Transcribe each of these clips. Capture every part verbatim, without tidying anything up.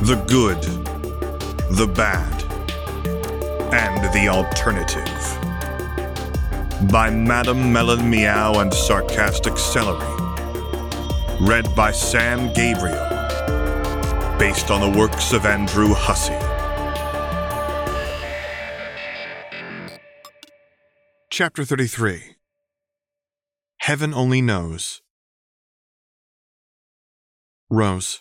The good, the bad, and the alternative. By Madame Melon Meow and Sarcastic Celery. Read by Sam Gabriel. Based on the works of Andrew Hussey. Chapter thirty-three. Heaven Only Knows. Rose.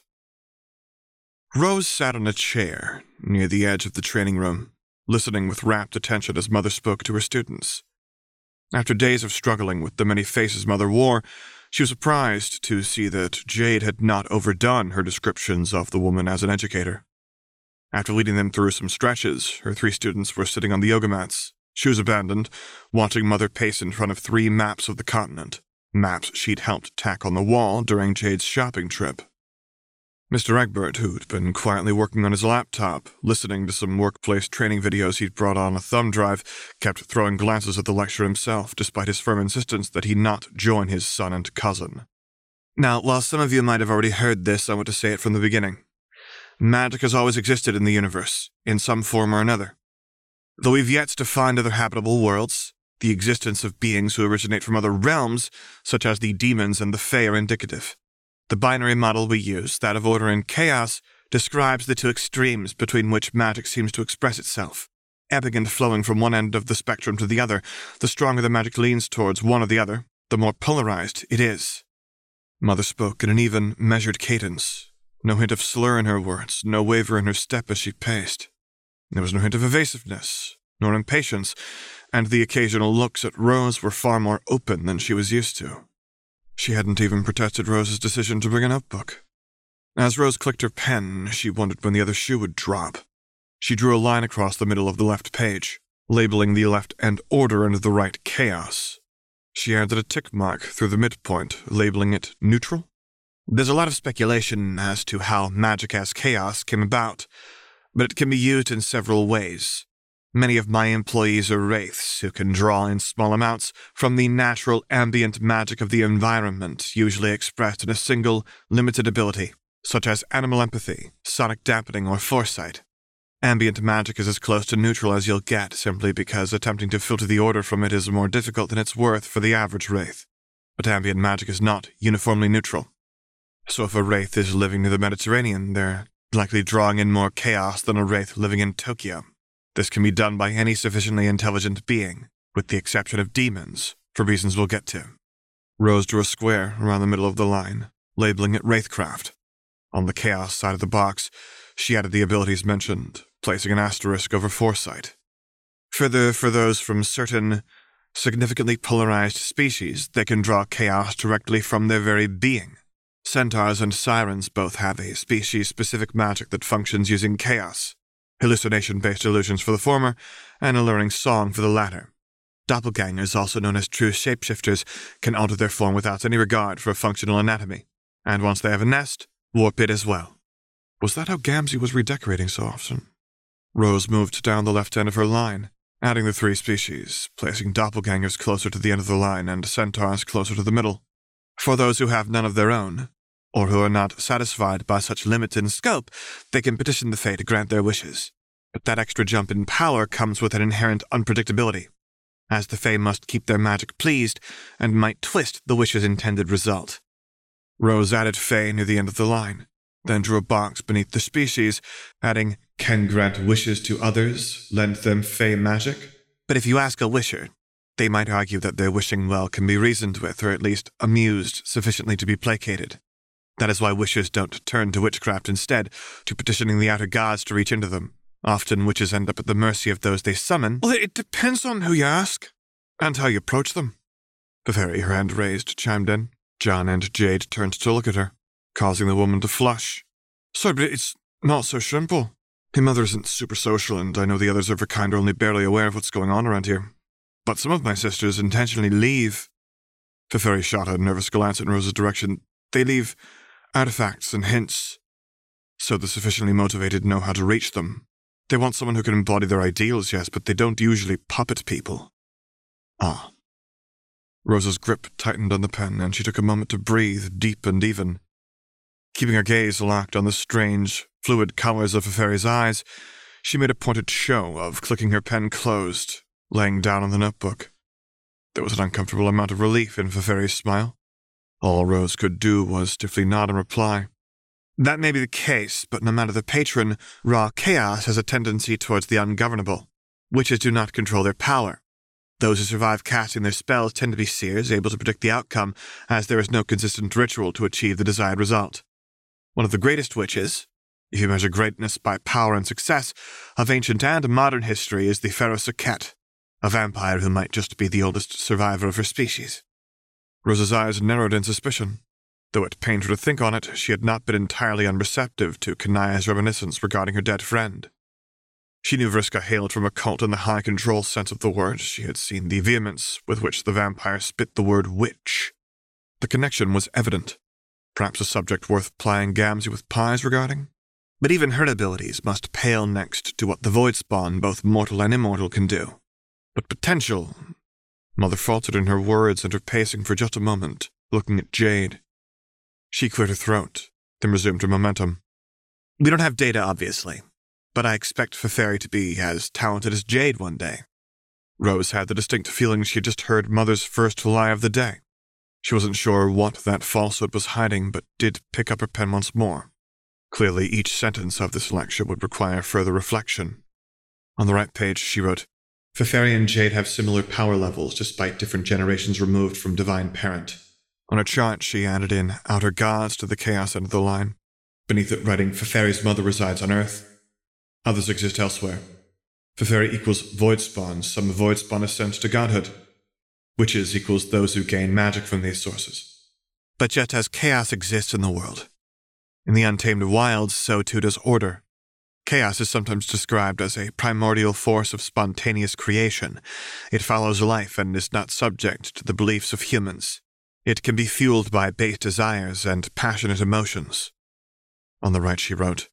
Rose sat on a chair near the edge of the training room, listening with rapt attention as Mother spoke to her students. After days of struggling with the many faces Mother wore, she was surprised to see that Jade had not overdone her descriptions of the woman as an educator. After leading them through some stretches, her three students were sitting on the yoga mats, shoes abandoned, watching Mother pace in front of three maps of the continent, maps she'd helped tack on the wall during Jade's shopping trip. Mister Egbert, who'd been quietly working on his laptop, listening to some workplace training videos he'd brought on a thumb drive, kept throwing glances at the lecturer himself, despite his firm insistence that he not join his son and cousin. Now, while some of you might have already heard this, I want to say it from the beginning. Magic has always existed in the universe, in some form or another. Though we've yet to find other habitable worlds, the existence of beings who originate from other realms, such as the demons and the Fae, are indicative. The binary model we use, that of order and chaos, describes the two extremes between which magic seems to express itself, ebbing and flowing from one end of the spectrum to the other. The stronger the magic leans towards one or the other, the more polarized it is. Mother spoke in an even, measured cadence. No hint of slur in her words, no waver in her step as she paced. There was no hint of evasiveness, nor impatience, and the occasional looks at Rose were far more open than she was used to. She hadn't even protested Rose's decision to bring a notebook. As Rose clicked her pen, she wondered when the other shoe would drop. She drew a line across the middle of the left page, labeling the left end order and the right chaos. She added a tick mark through the midpoint, labeling it neutral. There's a lot of speculation as to how magic as chaos came about, but it can be used in several ways. Many of my employees are wraiths who can draw in small amounts from the natural ambient magic of the environment, usually expressed in a single, limited ability, such as animal empathy, sonic dampening, or foresight. Ambient magic is as close to neutral as you'll get, simply because attempting to filter the order from it is more difficult than it's worth for the average wraith. But ambient magic is not uniformly neutral. So if a wraith is living near the Mediterranean, they're likely drawing in more chaos than a wraith living in Tokyo. This can be done by any sufficiently intelligent being, with the exception of demons, for reasons we'll get to. Rose drew a square around the middle of the line, labeling it Wraithcraft. On the chaos side of the box, she added the abilities mentioned, placing an asterisk over foresight. Further, for those from certain, significantly polarized species, they can draw chaos directly from their very being. Centaurs and sirens both have a species-specific magic that functions using chaos. Hallucination-based illusions for the former, and alluring song for the latter. Doppelgangers, also known as true shapeshifters, can alter their form without any regard for functional anatomy, and once they have a nest, warp it as well. Was that how Gamzee was redecorating so often? Rose moved down the left end of her line, adding the three species, placing doppelgangers closer to the end of the line and centaurs closer to the middle. For those who have none of their own, or who are not satisfied by such limits in scope, they can petition the Fae to grant their wishes. But that extra jump in power comes with an inherent unpredictability, as the Fae must keep their magic pleased and might twist the wish's intended result. Rose added Fae near the end of the line, then drew a box beneath the species, adding, "Can grant wishes to others, lend them Fae magic." But if you ask a wisher, they might argue that their wishing well can be reasoned with, or at least amused sufficiently to be placated. That is why wishers don't turn to witchcraft instead, to petitioning the outer gods to reach into them. Often witches end up at the mercy of those they summon. Well, it depends on who you ask, and how you approach them. The fairy, her hand raised, chimed in. John and Jade turned to look at her, causing the woman to flush. Sorry, but it's not so simple. My mother isn't super social, and I know the others of her kind are only barely aware of what's going on around here. But some of my sisters intentionally leave. The fairy shot a nervous glance in Rose's direction. They leave artifacts and hints, so the sufficiently motivated know how to reach them. They want someone who can embody their ideals, yes, but they don't usually puppet people. Ah. Rose's grip tightened on the pen, and she took a moment to breathe deep and even. Keeping her gaze locked on the strange, fluid colors of Feferi's eyes, she made a pointed show of clicking her pen closed, laying down on the notebook. There was an uncomfortable amount of relief in Feferi's smile. All Rose could do was stiffly nod in reply. That may be the case, but no matter the patron, raw chaos has a tendency towards the ungovernable. Witches do not control their power. Those who survive casting their spells tend to be seers, able to predict the outcome, as there is no consistent ritual to achieve the desired result. One of the greatest witches, if you measure greatness by power and success, of ancient and modern history is the Pharaoh Sekhet, a vampire who might just be the oldest survivor of her species. Rose's eyes narrowed in suspicion. Though it pained her to think on it, she had not been entirely unreceptive to Kanaya's reminiscence regarding her dead friend. She knew Vriska hailed from a cult in the high-control sense of the word. She had seen the vehemence with which the vampire spit the word witch. The connection was evident. Perhaps a subject worth plying Gamzee with pies regarding? But even her abilities must pale next to what the void spawn, both mortal and immortal, can do. But potential... Mother faltered in her words and her pacing for just a moment, looking at Jade. She cleared her throat, then resumed her momentum. We don't have data, obviously, but I expect Feferi to be as talented as Jade one day. Rose had the distinct feeling she had just heard Mother's first lie of the day. She wasn't sure what that falsehood was hiding, but did pick up her pen once more. Clearly, each sentence of this lecture would require further reflection. On the right page, she wrote, Feferi and Jade have similar power levels despite different generations removed from Divine Parent. On a chart, she added in outer gods to the chaos end of the line. Beneath it, writing, Feferi's mother resides on Earth. Others exist elsewhere. Feferi equals void spawns. Some void spawn ascend to godhood. Witches equals those who gain magic from these sources. But yet as chaos exists in the world, in the untamed wilds, so too does order. Chaos is sometimes described as a primordial force of spontaneous creation. It follows life and is not subject to the beliefs of humans. It can be fueled by base desires and passionate emotions. On the right she wrote,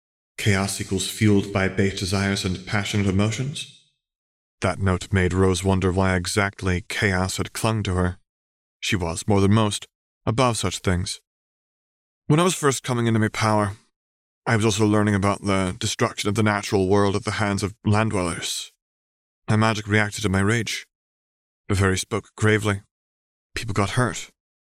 Chaos equals fueled by base desires and passionate emotions? That note made Rose wonder why exactly chaos had clung to her. She was, more than most, above such things. When I was first coming into my power, I was also learning about the destruction of the natural world at the hands of land dwellers. My magic reacted to my rage. Feferi spoke gravely. People got hurt.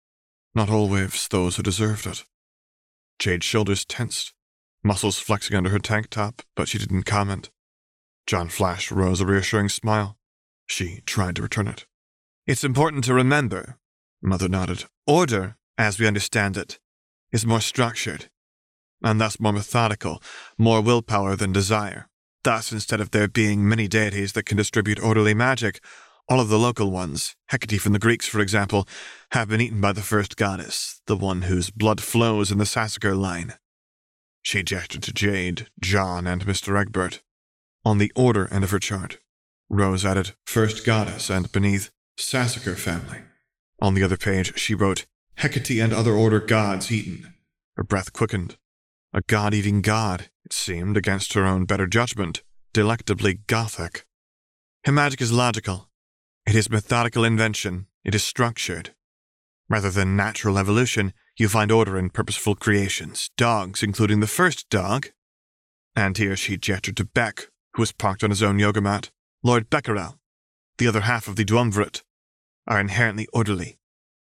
Not always those who deserved it. Jade's shoulders tensed, muscles flexing under her tank top, but she didn't comment. John flashed Rose a reassuring smile. She tried to return it. It's important to remember, Mother nodded. Order, as we understand it, is more structured, and thus more methodical, more willpower than desire. Thus, instead of there being many deities that can distribute orderly magic, all of the local ones, Hecate from the Greeks, for example, have been eaten by the first goddess, the one whose blood flows in the Sassacre line. She gestured to Jade, John, and Mister Egbert. On the order end of her chart, Rose added first goddess and beneath Sassacre family. On the other page, she wrote Hecate and other order gods eaten. Her breath quickened. A god-eating god, it seemed, against her own better judgment, delectably gothic. Her magic is logical. It is methodical invention. It is structured. Rather than natural evolution, you find order in purposeful creations. Dogs, including the first dog. And here she gestured to Beck, who was parked on his own yoga mat. Lord Becquerel, the other half of the Duumvirate, are inherently orderly.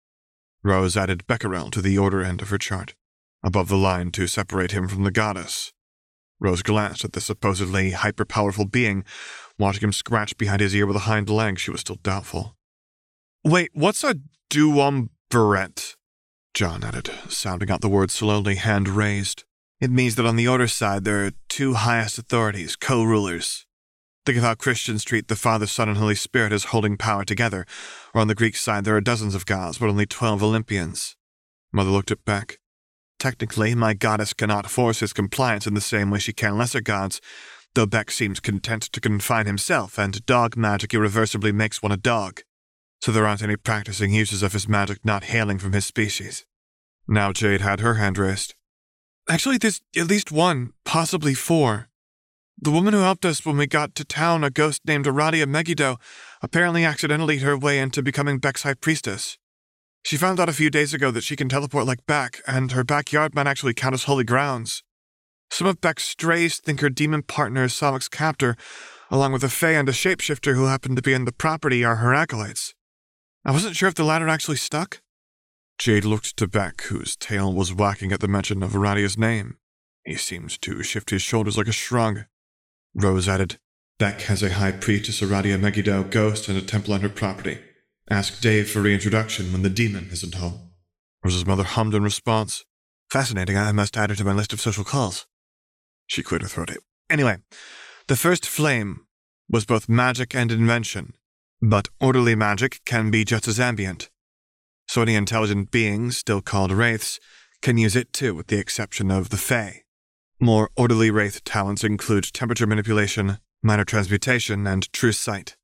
Rose added Becquerel to the order end of her chart, above the line to separate him from the goddess. Rose glanced at the supposedly hyper-powerful being. Watching him scratch behind his ear with a hind leg, she was still doubtful. Wait, what's a Duumvirate? John added, sounding out the word slowly, hand raised. It means that on the order side there are two highest authorities, co-rulers. Think of how Christians treat the Father, Son, and Holy Spirit as holding power together, or on the Greek side there are dozens of gods, but only twelve Olympians. Mother looked at Beck. Technically, my goddess cannot force his compliance in the same way she can lesser gods, though Beck seems content to confine himself, and dog magic irreversibly makes one a dog, so there aren't any practicing uses of his magic not hailing from his species. Now Jade had her hand raised. Actually, there's at least one, possibly four. The woman who helped us when we got to town, a ghost named Aradia Megiddo, apparently accidentally ate her way into becoming Beck's high priestess. She found out a few days ago that she can teleport like Beck, and her backyard might actually count as holy grounds. Some of Beck's strays think her demon partner is Savok's captor, along with a fae and a shapeshifter who happen to be in the property are her acolytes. I wasn't sure if the latter actually stuck. Jade looked to Beck, whose tail was wagging at the mention of Aradia's name. He seemed to shift his shoulders like a shrug. Rose added, Beck has a high priestess Aradia Megiddo ghost and a temple on her property. Ask Dave for reintroduction when the demon isn't home. Rose's mother hummed in response. Fascinating, I must add her to my list of social calls. She cleared her throat. Anyway, the first flame was both magic and invention, but orderly magic can be just as ambient. So any intelligent beings, still called wraiths, can use it too, with the exception of the fae. More orderly wraith talents include temperature manipulation, minor transmutation, and true sight.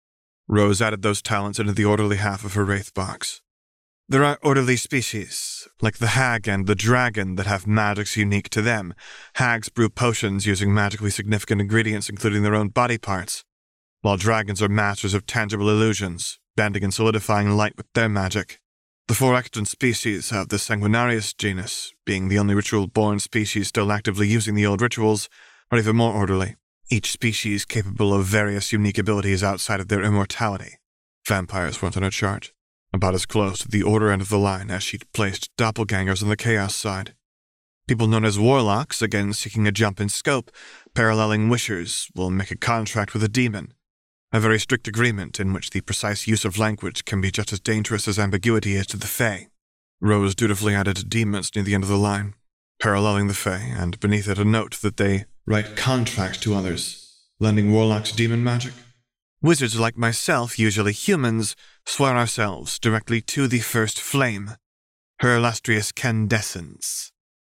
Rose added those talents into the orderly half of her wraith box. There are orderly species, like the hag and the dragon, that have magics unique to them. Hags brew potions using magically significant ingredients, including their own body parts, while dragons are masters of tangible illusions, bending and solidifying light with their magic. The four extant species of the Sanguinarius genus, being the only ritual-born species still actively using the old rituals, are even more orderly, each species capable of various unique abilities outside of their immortality. Vampires weren't on her chart, about as close to the order end of the line as she'd placed doppelgangers on the chaos side. People known as warlocks, again seeking a jump in scope, paralleling wishers, will make a contract with a demon. A very strict agreement in which the precise use of language can be just as dangerous as ambiguity is to the fae. Rose dutifully added demons near the end of the line, paralleling the fae, and beneath it a note that they write contracts to others, lending warlocks demon magic. Wizards like myself, usually humans, swear ourselves directly to the first flame, her illustrious Candescence.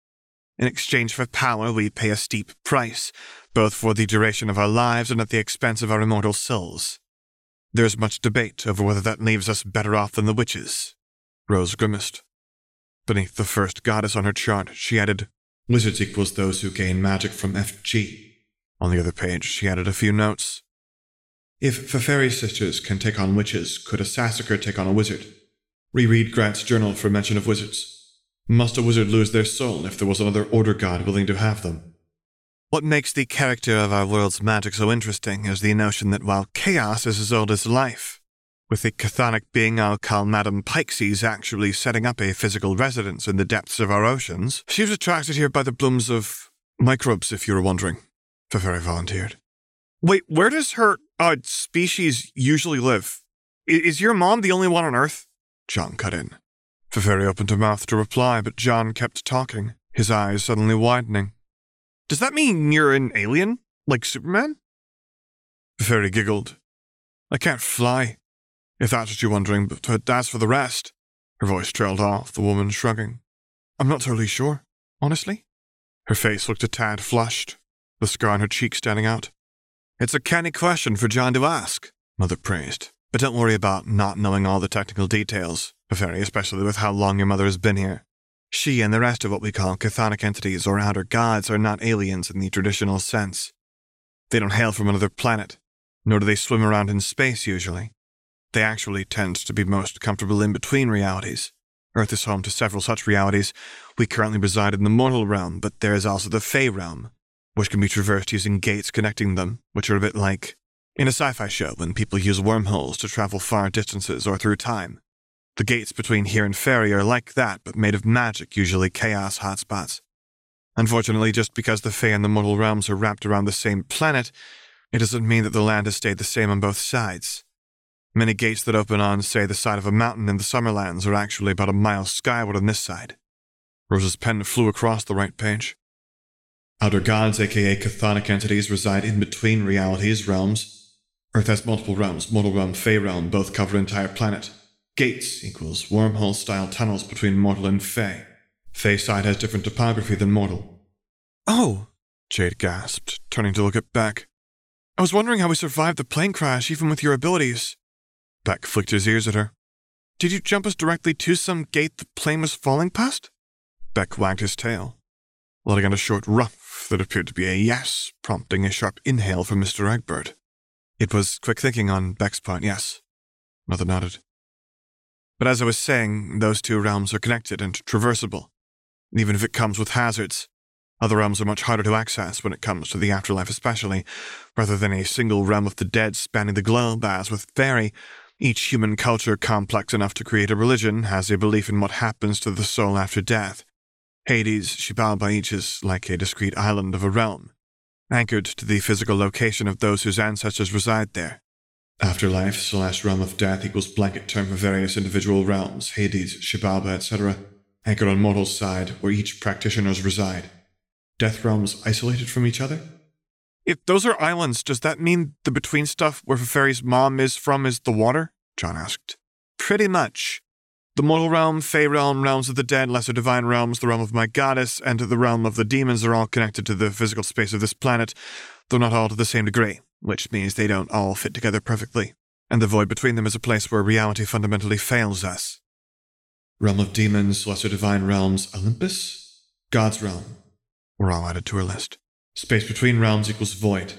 In exchange for power, we pay a steep price, both for the duration of our lives and at the expense of our immortal souls. There is much debate over whether that leaves us better off than the witches. Rose grimaced. Beneath the first goddess on her chart, she added, Wizards equals those who gain magic from F G. On the other page, she added a few notes. If Feferi sisters can take on witches, could a Sassacre take on a wizard? Reread Grant's journal for mention of wizards. Must a wizard lose their soul if there was another order god willing to have them? What makes the character of our world's magic so interesting is the notion that while chaos is as old as life, with the chthonic being I'll call Madame Pikesies actually setting up a physical residence in the depths of our oceans, she was attracted here by the blooms of microbes, if you were wondering. Feferi volunteered. Wait, where does her, uh, species usually live? I- is your mom the only one on Earth? John cut in. Feferi opened her mouth to reply, but John kept talking, his eyes suddenly widening. Does that mean you're an alien? Like Superman? Feferi giggled. I can't fly, if that's what you're wondering, but as for the rest, her voice trailed off, the woman shrugging. I'm not totally sure, honestly. Her face looked a tad flushed, the scar on her cheek standing out. It's a canny question for John to ask, Mother praised. But don't worry about not knowing all the technical details, Feferi, especially with how long your mother has been here. She and the rest of what we call chthonic entities or outer gods are not aliens in the traditional sense. They don't hail from another planet, nor do they swim around in space usually. They actually tend to be most comfortable in between realities. Earth is home to several such realities. We currently reside in the mortal realm, but there is also the Fey realm, which can be traversed using gates connecting them, which are a bit like in a sci-fi show when people use wormholes to travel far distances or through time. The gates between here and Fairy are like that, but made of magic, usually chaos hotspots. Unfortunately, just because the Fae and the mortal realms are wrapped around the same planet, it doesn't mean that the land has stayed the same on both sides. Many gates that open on, say, the side of a mountain in the Summerlands are actually about a mile skyward on this side. Rose's pen flew across the right page. Outer gods, aka chthonic entities, reside in between realities, realms. Earth has multiple realms, mortal realm, Fey realm, both cover an entire planet. Gates equals wormhole-style tunnels between mortal and Fey. Fey side has different topography than mortal. Oh, Jade gasped, turning to look at Beck. I was wondering how we survived the plane crash even with your abilities. Beck flicked his ears at her. Did you jump us directly to some gate the plane was falling past? Beck wagged his tail, letting out a short ruff that appeared to be a yes, prompting a sharp inhale from Mister Egbert. It was quick thinking on Beck's part, yes. Mother nodded. But as I was saying, those two realms are connected and traversable. Even if it comes with hazards, other realms are much harder to access when it comes to the afterlife especially, rather than a single realm of the dead spanning the globe, as with Fairy, each human culture complex enough to create a religion has a belief in what happens to the soul after death. Hades, Xibalba each is like a discrete island of a realm, anchored to the physical location of those whose ancestors reside there. Afterlife, Celeste realm of death equals blanket term for various individual realms, Hades, Xibalba, et cetera, anchored on mortal's side, where each practitioners reside. Death realms isolated from each other? If those are islands, does that mean the between stuff where Fairy's mom is from is the water? John asked. Pretty much. The mortal realm, Fey realm, realms of the dead, lesser divine realms, the realm of my goddess, and the realm of the demons are all connected to the physical space of this planet, though not all to the same degree, which means they don't all fit together perfectly, and the void between them is a place where reality fundamentally fails us. Realm of demons, lesser divine realms, Olympus? God's realm. Were all added to her list. Space between realms equals void.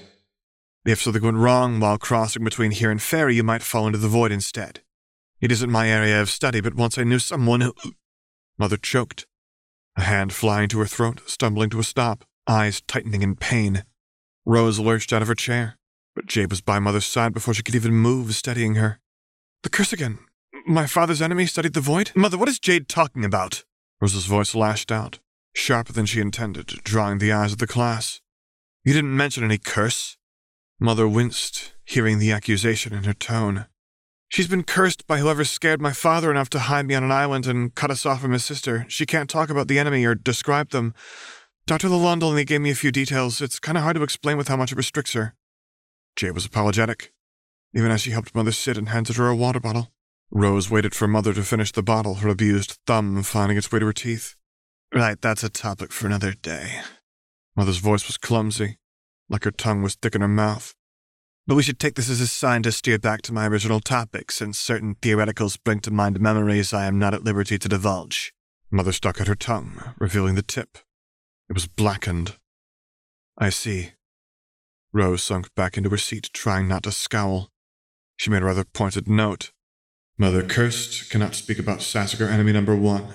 If something went wrong while crossing between here and Fairy, you might fall into the void instead. It isn't my area of study, but once I knew someone who... Mother choked, a hand flying to her throat, stumbling to a stop, eyes tightening in pain. Rose lurched out of her chair, but Jade was by Mother's side before she could even move, steadying her. The curse again. My father's enemy studied the void? Mother, what is Jade talking about? Rose's voice lashed out, sharper than she intended, drawing the eyes of the class. You didn't mention any curse. Mother winced, hearing the accusation in her tone. She's been cursed by whoever scared my father enough to hide me on an island and cut us off from his sister. She can't talk about the enemy or describe them. Doctor Lalonde only gave me a few details. It's kind of hard to explain with how much it restricts her. Jade was apologetic, even as she helped Mother sit and handed her a water bottle. Rose waited for Mother to finish the bottle, her abused thumb finding its way to her teeth. Right, that's a topic for another day. Mother's voice was clumsy, like her tongue was thick in her mouth. But we should take this as a sign to steer back to my original topic, since certain theoreticals bring to mind memories I am not at liberty to divulge. Mother stuck out her tongue, revealing the tip. It was blackened. I see. Rose sunk back into her seat, trying not to scowl. She made a rather pointed note. Mother cursed, cannot speak about Sassacre enemy number one.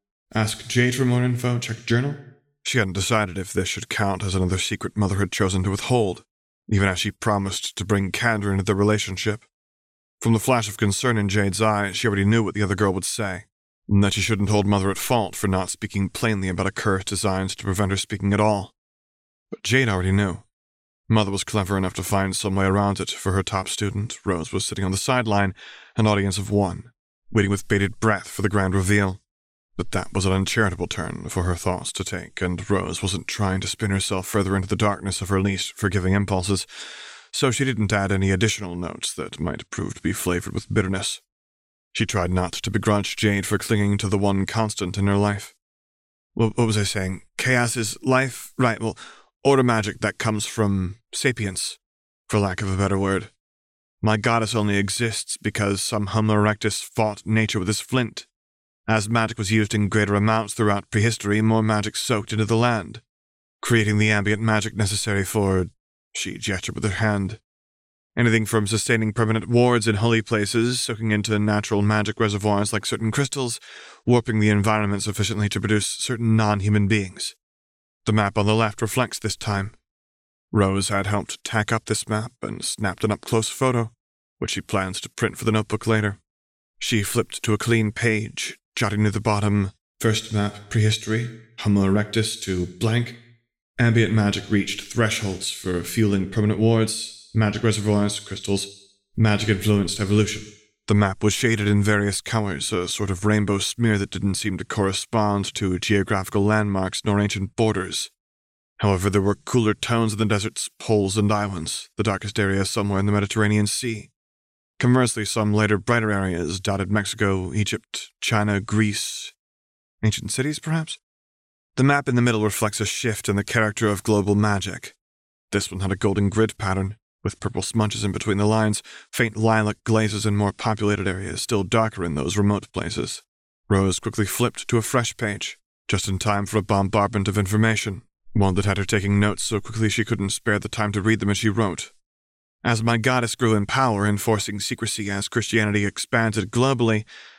Ask Jade for more info, check journal. She hadn't decided if this should count as another secret Mother had chosen to withhold, even as she promised to bring candor into the relationship. From the flash of concern in Jade's eye, she already knew what the other girl would say, and that she shouldn't hold Mother at fault for not speaking plainly about a curse designed to prevent her speaking at all. But Jade already knew. Mother was clever enough to find some way around it for her top student. Rose was sitting on the sideline, an audience of one, waiting with bated breath for the grand reveal. But that was an uncharitable turn for her thoughts to take, and Rose wasn't trying to spin herself further into the darkness of her least forgiving impulses, so she didn't add any additional notes that might prove to be flavored with bitterness. She tried not to begrudge Jade for clinging to the one constant in her life. Well, what was I saying? Chaos is life? Right, well, order magic that comes from sapience, for lack of a better word. My goddess only exists because some Homo erectus fought nature with his flint. As magic was used in greater amounts throughout prehistory, more magic soaked into the land, creating the ambient magic necessary for... She gestured with her hand. Anything from sustaining permanent wards in holy places, soaking into natural magic reservoirs like certain crystals, warping the environment sufficiently to produce certain non-human beings. The map on the left reflects this time. Rose had helped tack up this map and snapped an up-close photo, which she plans to print for the notebook later. She flipped to a clean page, jotting near the bottom, first map, prehistory, Homo erectus to blank. Ambient magic reached thresholds for fueling permanent wards, magic reservoirs, crystals, magic-influenced evolution. The map was shaded in various colors, a sort of rainbow smear that didn't seem to correspond to geographical landmarks nor ancient borders. However, there were cooler tones in the desert's poles and islands, the darkest area somewhere in the Mediterranean Sea. Conversely, some later brighter areas dotted Mexico, Egypt, China, Greece. Ancient cities, perhaps? The map in the middle reflects a shift in the character of global magic. This one had a golden grid pattern, with purple smudges in between the lines, faint lilac glazes in more populated areas, still darker in those remote places. Rose quickly flipped to a fresh page, just in time for a bombardment of information, one that had her taking notes so quickly she couldn't spare the time to read them as she wrote. As my goddess grew in power, enforcing secrecy as Christianity expanded globally,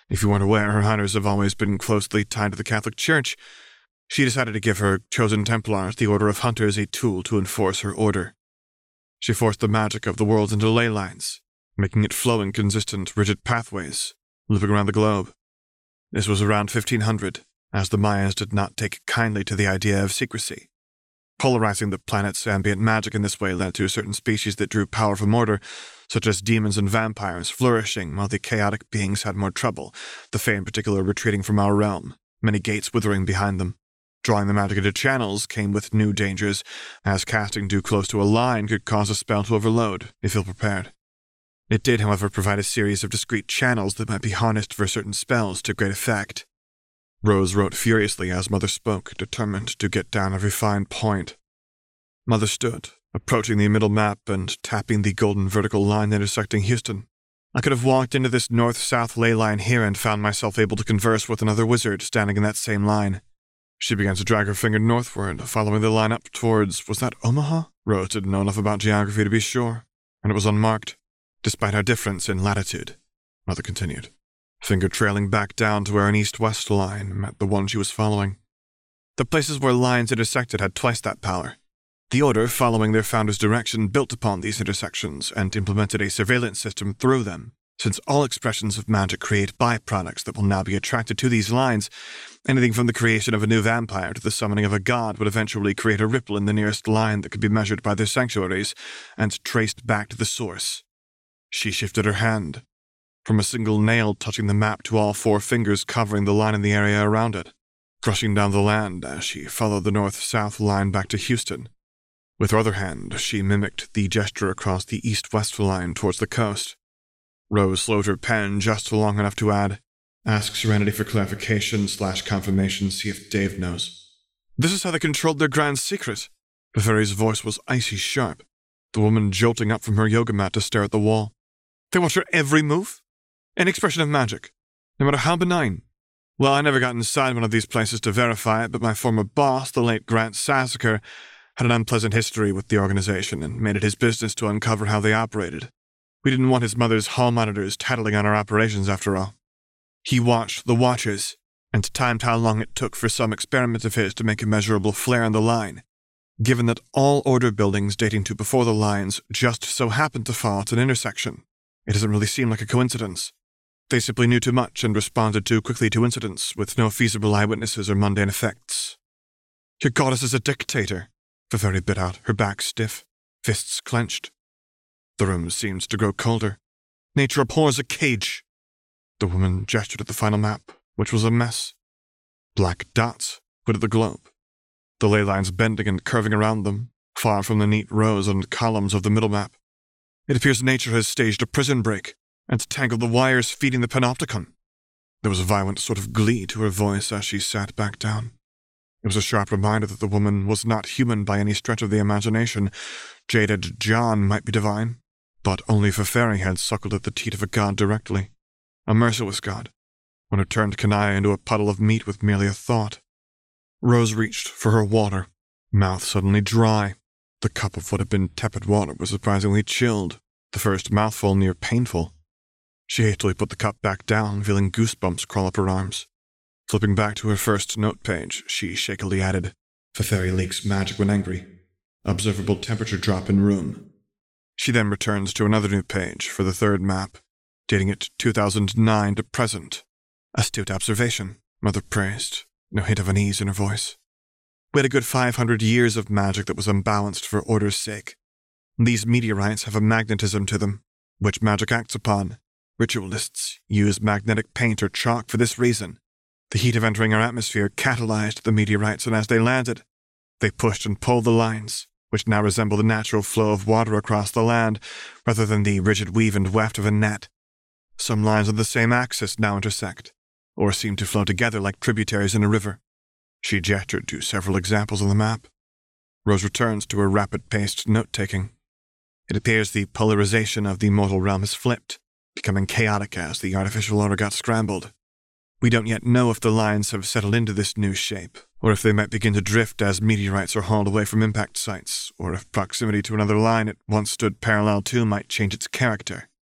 If you weren't aware, her hunters have always been closely tied to the Catholic Church. She decided to give her chosen Templars, the Order of Hunters, a tool to enforce her order. She forced the magic of the worlds into ley lines, making it flow in consistent, rigid pathways, looping around the globe. This was around fifteen hundred, as the Mayas did not take kindly to the idea of secrecy. Polarizing the planet's ambient magic in this way led to certain species that drew power from order, such as demons and vampires, flourishing while the chaotic beings had more trouble, the Fae in particular retreating from our realm, many gates withering behind them. Drawing the magic into channels came with new dangers, as casting too close to a line could cause a spell to overload, if ill-prepared. It did, however, provide a series of discrete channels that might be harnessed for certain spells to great effect. Rose wrote furiously as Mother spoke, determined to get down every fine point. Mother stood, approaching the middle map and tapping the golden vertical line intersecting Houston. I could have walked into this north-south ley line here and found myself able to converse with another wizard standing in that same line. She began to drag her finger northward, following the line up towards, was that Omaha? Rose didn't know enough about geography to be sure, and it was unmarked, despite our difference in latitude, Mother continued, finger trailing back down to where an east-west line met the one she was following. The places where lines intersected had twice that power. The Order, following their founder's direction, built upon these intersections and implemented a surveillance system through them, since all expressions of magic create byproducts that will now be attracted to these lines. Anything from the creation of a new vampire to the summoning of a god would eventually create a ripple in the nearest line that could be measured by their sanctuaries and traced back to the source. She shifted her hand, from a single nail touching the map to all four fingers covering the line in the area around it, brushing down the land as she followed the north-south line back to Houston. With her other hand, she mimicked the gesture across the east-west line towards the coast. Rose slowed her pen just long enough to add, "Ask Serenity for clarification slash confirmation, see if Dave knows." This is how they controlled their grand secret. Beferi's voice was icy sharp, the woman jolting up from her yoga mat to stare at the wall. They watch her every move? Any expression of magic, no matter how benign. Well, I never got inside one of these places to verify it, but my former boss, the late Grant Sassacre, had an unpleasant history with the organization and made it his business to uncover how they operated. We didn't want his mother's hall monitors tattling on our operations, after all. He watched the watches and timed how long it took for some experiment of his to make a measurable flare on the line. Given that all Order buildings dating to before the lines just so happened to fall at an intersection, it doesn't really seem like a coincidence. They simply knew too much and responded too quickly to incidents with no feasible eyewitnesses or mundane effects. Your goddess is a dictator, Beferi bit out, her back stiff, fists clenched. The room seemed to grow colder. Nature abhors a cage. The woman gestured at the final map, which was a mess. Black dots hooded the globe, the ley lines bending and curving around them, far from the neat rows and columns of the middle map. It appears nature has staged a prison break and tangled the wires feeding the panopticon. There was a violent sort of glee to her voice as she sat back down. It was a sharp reminder that the woman was not human by any stretch of the imagination. Jaded John might be divine, but only Beferi had suckled at the teat of a god directly. A merciless god, one who turned Kanaya into a puddle of meat with merely a thought. Rose reached for her water, mouth suddenly dry. The cup of what had been tepid water was surprisingly chilled, the first mouthful near painful. She hastily put the cup back down, feeling goosebumps crawl up her arms. Flipping back to her first note page, she shakily added, Beferi leaks magic when angry. Observable temperature drop in room. She then returns to another new page for the third map, dating it two thousand nine to present. Astute observation, Mother praised, no hint of unease in her voice. We had a good five hundred years of magic that was unbalanced for Order's sake. These meteorites have a magnetism to them, which magic acts upon. Ritualists use magnetic paint or chalk for this reason. The heat of entering our atmosphere catalyzed the meteorites, and as they landed, they pushed and pulled the lines, which now resemble the natural flow of water across the land, rather than the rigid weave and weft of a net. Some lines on the same axis now intersect, or seem to flow together like tributaries in a river. She gestured to several examples on the map. Rose returns to her rapid-paced note-taking. It appears the polarization of the mortal realm has flipped, becoming chaotic as the artificial order got scrambled. We don't yet know if the lines have settled into this new shape, or if they might begin to drift as meteorites are hauled away from impact sites, or if proximity to another line it once stood parallel to might change its character.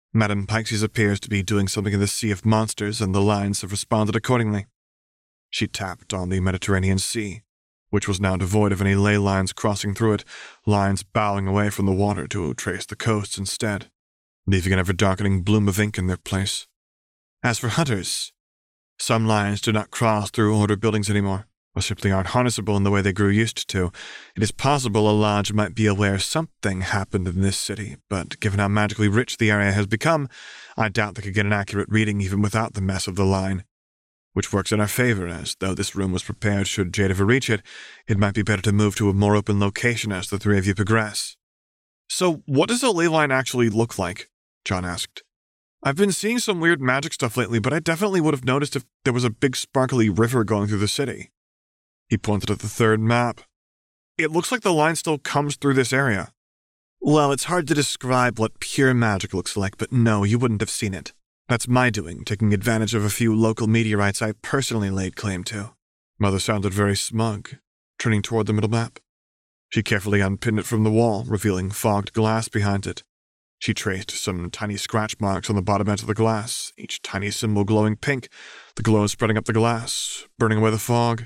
Madame Pixies appears to be doing something in the Sea of Monsters, and the lines have responded accordingly. She tapped on the Mediterranean Sea, which was now devoid of any ley lines crossing through it, lines bowing away from the water to trace the coasts instead, leaving an ever-darkening bloom of ink in their place. As for hunters, some lines do not cross through order buildings anymore, or simply aren't harnessable in the way they grew used to. It is possible a lodge might be aware something happened in this city, but given how magically rich the area has become, I doubt they could get an accurate reading even without the mess of the line. Which works in our favor, as though this room was prepared should Jade ever reach it, it might be better to move to a more open location as the three of you progress. So, what does a ley line actually look like? John asked. I've been seeing some weird magic stuff lately, but I definitely would have noticed if there was a big sparkly river going through the city. He pointed at the third map. It looks like the line still comes through this area. Well, it's hard to describe what pure magic looks like, but no, you wouldn't have seen it. That's my doing, taking advantage of a few local meteorites I personally laid claim to. Mother sounded very smug, turning toward the middle map. She carefully unpinned it from the wall, revealing fogged glass behind it. She traced some tiny scratch marks on the bottom edge of the glass, each tiny symbol glowing pink, the glow spreading up the glass, burning away the fog.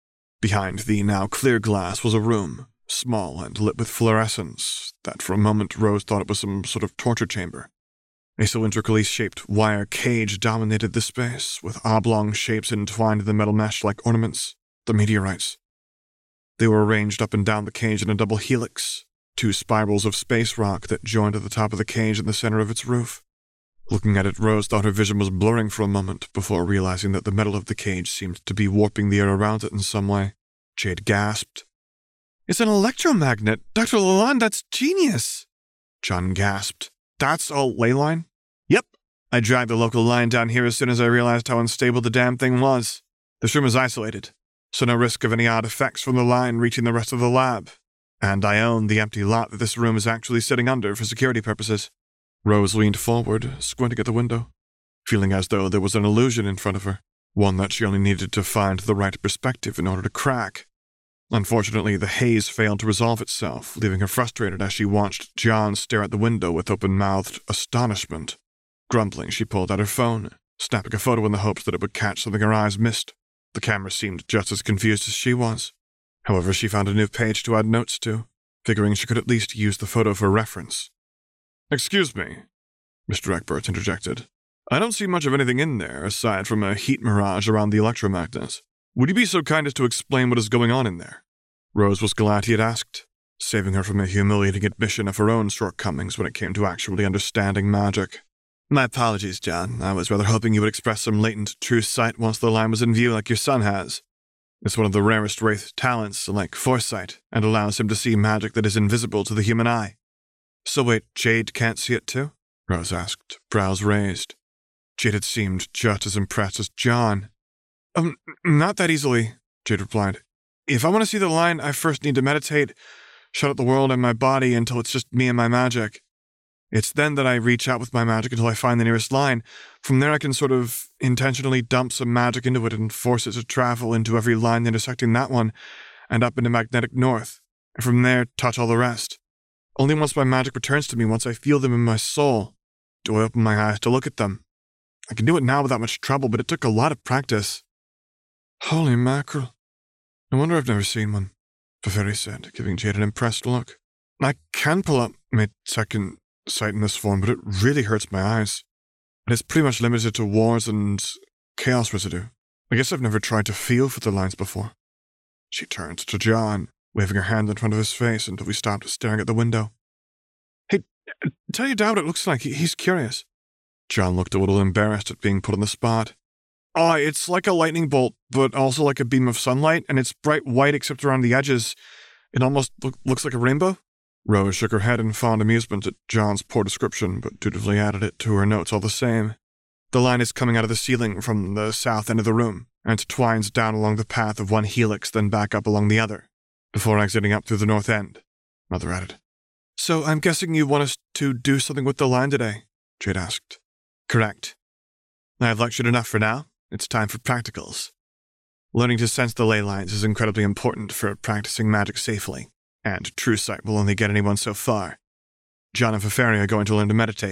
Behind the now clear glass was a room, small and lit with fluorescence, that for a moment Rose thought it was some sort of torture chamber. A cylindrically shaped wire cage dominated the space, with oblong shapes entwined in the metal mesh like ornaments, the meteorites. They were arranged up and down the cage in a double helix, two spirals of space rock that joined at the top of the cage in the center of its roof. Looking at it, Rose thought her vision was blurring for a moment before realizing that the metal of the cage seemed to be warping the air around it in some way. Jade gasped. It's an electromagnet! Doctor Lalonde, that's genius! John gasped. That's a ley line? Yep. I dragged the local line down here as soon as I realized how unstable the damn thing was. This room is isolated, so no risk of any odd effects from the line reaching the rest of the lab. And I own the empty lot that this room is actually sitting under for security purposes. Rose leaned forward, squinting at the window, feeling as though there was an illusion in front of her, one that she only needed to find the right perspective in order to crack. Unfortunately, the haze failed to resolve itself, leaving her frustrated as she watched John stare at the window with open-mouthed astonishment. Grumbling, she pulled out her phone, snapping a photo in the hopes that it would catch something her eyes missed. The camera seemed just as confused as she was. However, she found a new page to add notes to, figuring she could at least use the photo for reference. Excuse me, Mister Eckbert interjected. I don't see much of anything in there, aside from a heat mirage around the electromagnets. Would you be so kind as to explain what is going on in there? Rose was glad he had asked, saving her from a humiliating admission of her own shortcomings when it came to actually understanding magic. My apologies, John. I was rather hoping you would express some latent true sight once the line was in view like your son has. It's one of the rarest Wraith talents, like foresight, and allows him to see magic that is invisible to the human eye. So wait, Jade can't see it too? Rose asked, brows raised. Jade had seemed just as impressed as John. Um, not that easily, Jade replied. If I want to see the line, I first need to meditate, shut out the world and my body until it's just me and my magic. It's then that I reach out with my magic until I find the nearest line. From there I can sort of intentionally dump some magic into it and force it to travel into every line intersecting that one, and up into magnetic north, and from there touch all the rest. Only once my magic returns to me, once I feel them in my soul, do I open my eyes to look at them. I can do it now without much trouble, but it took a lot of practice. Holy mackerel. No wonder I've never seen one, Viveri said, giving Jade an impressed look. I can pull up my second sight in this form, but it really hurts my eyes. And it's pretty much limited to wars and chaos residue. I guess I've never tried to feel for the lines before. She turned to John, waving her hand in front of his face until we stopped staring at the window. Hey, tell your dad what it looks like. He's curious. John looked a little embarrassed at being put on the spot. Oh, it's like a lightning bolt, but also like a beam of sunlight, and it's bright white except around the edges. It almost look, looks like a rainbow. Rose shook her head in fond amusement at John's poor description, but dutifully added it to her notes all the same. The line is coming out of the ceiling from the south end of the room, and twines down along the path of one helix, then back up along the other, before exiting up through the north end, Mother added. So I'm guessing you want us to do something with the line today? Jade asked. Correct. I've lectured enough for now. It's time for practicals. Learning to sense the ley lines is incredibly important for practicing magic safely, and true sight will only get anyone so far. John and Viveri are going to learn to meditate.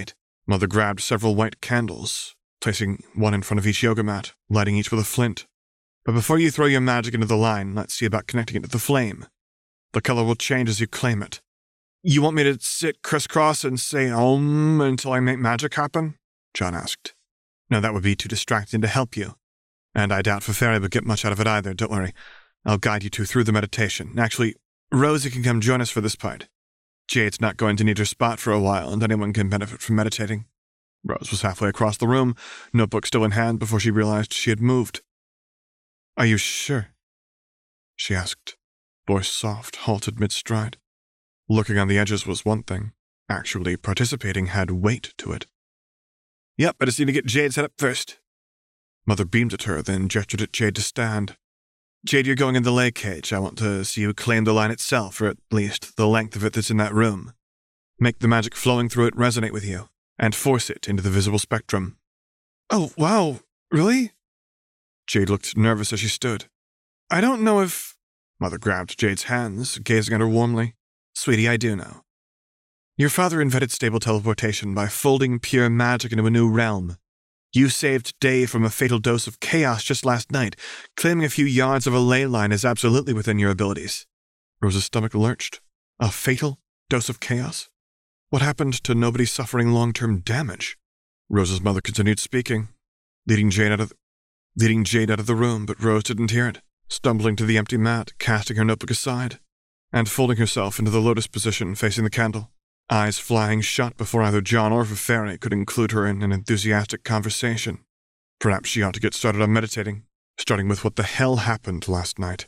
Mother grabbed several white candles, placing one in front of each yoga mat, lighting each with a flint. But before you throw your magic into the line, let's see about connecting it to the flame. The color will change as you claim it. You want me to sit crisscross and say Om until I make magic happen? John asked. No, that would be too distracting to help you. And I doubt Feferi would get much out of it either, don't worry. I'll guide you two through the meditation. Actually, Rosie can come join us for this part. Jade's not going to need her spot for a while, and anyone can benefit from meditating. Rose was halfway across the room, notebook still in hand, before she realized she had moved. Are you sure? She asked, voice soft, halted mid-stride. Looking on the edges was one thing. Actually participating had weight to it. Yep, I just need to get Jade set up first. Mother beamed at her, then gestured at Jade to stand. Jade, you're going in the lay cage. I want to see you claim the line itself, or at least the length of it that's in that room. Make the magic flowing through it resonate with you, and force it into the visible spectrum. Oh, wow, really? Jade looked nervous as she stood. I don't know if... Mother grabbed Jade's hands, gazing at her warmly. Sweetie, I do know. Your father invented stable teleportation by folding pure magic into a new realm. You saved Dave from a fatal dose of chaos just last night. Claiming a few yards of a ley line is absolutely within your abilities. Rose's stomach lurched. A fatal dose of chaos? What happened to nobody suffering long-term damage? Rose's mother continued speaking, leading Jade out of the, leading Jade out of the room, but Rose didn't hear it, stumbling to the empty mat, casting her notebook aside, and folding herself into the lotus position facing the candle, eyes flying shut before either John or Feferi could include her in an enthusiastic conversation. Perhaps she ought to get started on meditating, starting with what the hell happened last night.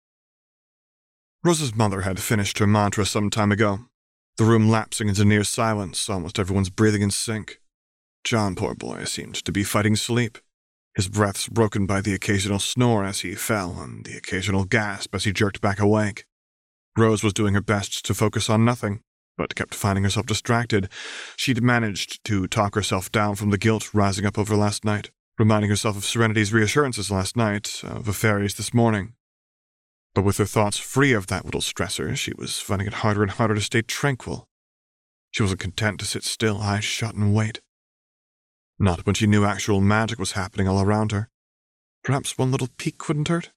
Rose's mother had finished her mantra some time ago, the room lapsing into near silence, almost everyone's breathing in sync. John, poor boy, seemed to be fighting sleep, his breaths broken by the occasional snore as he fell and the occasional gasp as he jerked back awake. Rose was doing her best to focus on nothing, but kept finding herself distracted. She'd managed to talk herself down from the guilt rising up over last night, reminding herself of Serenity's reassurances last night, of Feferi's this morning. But with her thoughts free of that little stressor, she was finding it harder and harder to stay tranquil. She wasn't content to sit still, eyes shut, and wait. Not when she knew actual magic was happening all around her. Perhaps one little peek wouldn't hurt?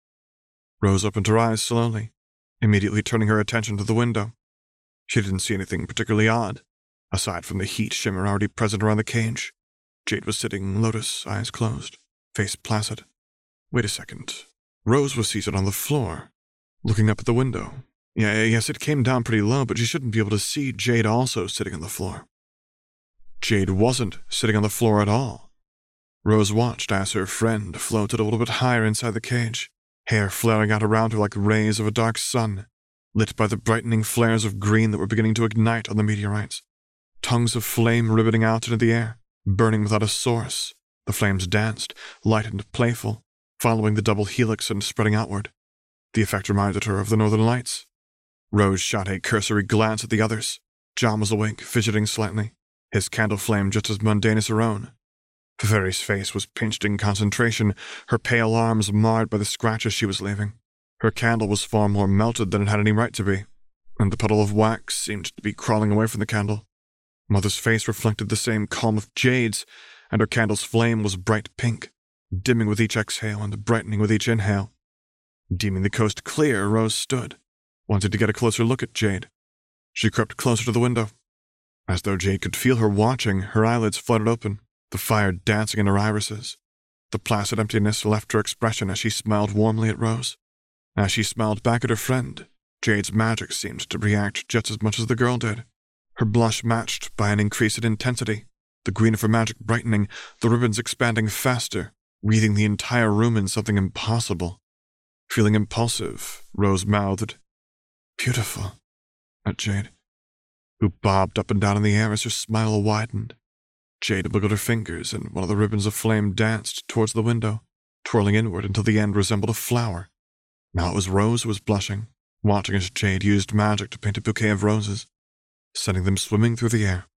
Rose opened her eyes slowly, immediately turning her attention to the window. She didn't see anything particularly odd, aside from the heat shimmer already present around the cage. Jade was sitting lotus, eyes closed, face placid. Wait a second. Rose was seated on the floor, looking up at the window. Yeah, yes, it came down pretty low, but you shouldn't be able to see Jade also sitting on the floor. Jade wasn't sitting on the floor at all. Rose watched as her friend floated a little bit higher inside the cage, hair flaring out around her like rays of a dark sun, lit by the brightening flares of green that were beginning to ignite on the meteorites. Tongues of flame ribboning out into the air, burning without a source. The flames danced, light and playful, following the double helix and spreading outward. The effect reminded her of the Northern Lights. Rose shot a cursory glance at the others. John was awake, fidgeting slightly, his candle flame just as mundane as her own. Feferi's face was pinched in concentration, her pale arms marred by the scratches she was leaving. Her candle was far more melted than it had any right to be, and the puddle of wax seemed to be crawling away from the candle. Mother's face reflected the same calm of Jade's, and her candle's flame was bright pink, dimming with each exhale and brightening with each inhale. Deeming the coast clear, Rose stood, wanted to get a closer look at Jade. She crept closer to the window. As though Jade could feel her watching, her eyelids fluttered open, the fire dancing in her irises. The placid emptiness left her expression as she smiled warmly at Rose. As she smiled back at her friend, Jade's magic seemed to react just as much as the girl did. Her blush matched by an increase in intensity, the green of her magic brightening, the ribbons expanding faster, wreathing the entire room in something impossible. Feeling impulsive, Rose mouthed, "Beautiful," at Jade, who bobbed up and down in the air as her smile widened. Jade wiggled her fingers, and one of the ribbons of flame danced towards the window, twirling inward until the end resembled a flower. Now it was Rose who was blushing, watching as Jade used magic to paint a bouquet of roses, sending them swimming through the air.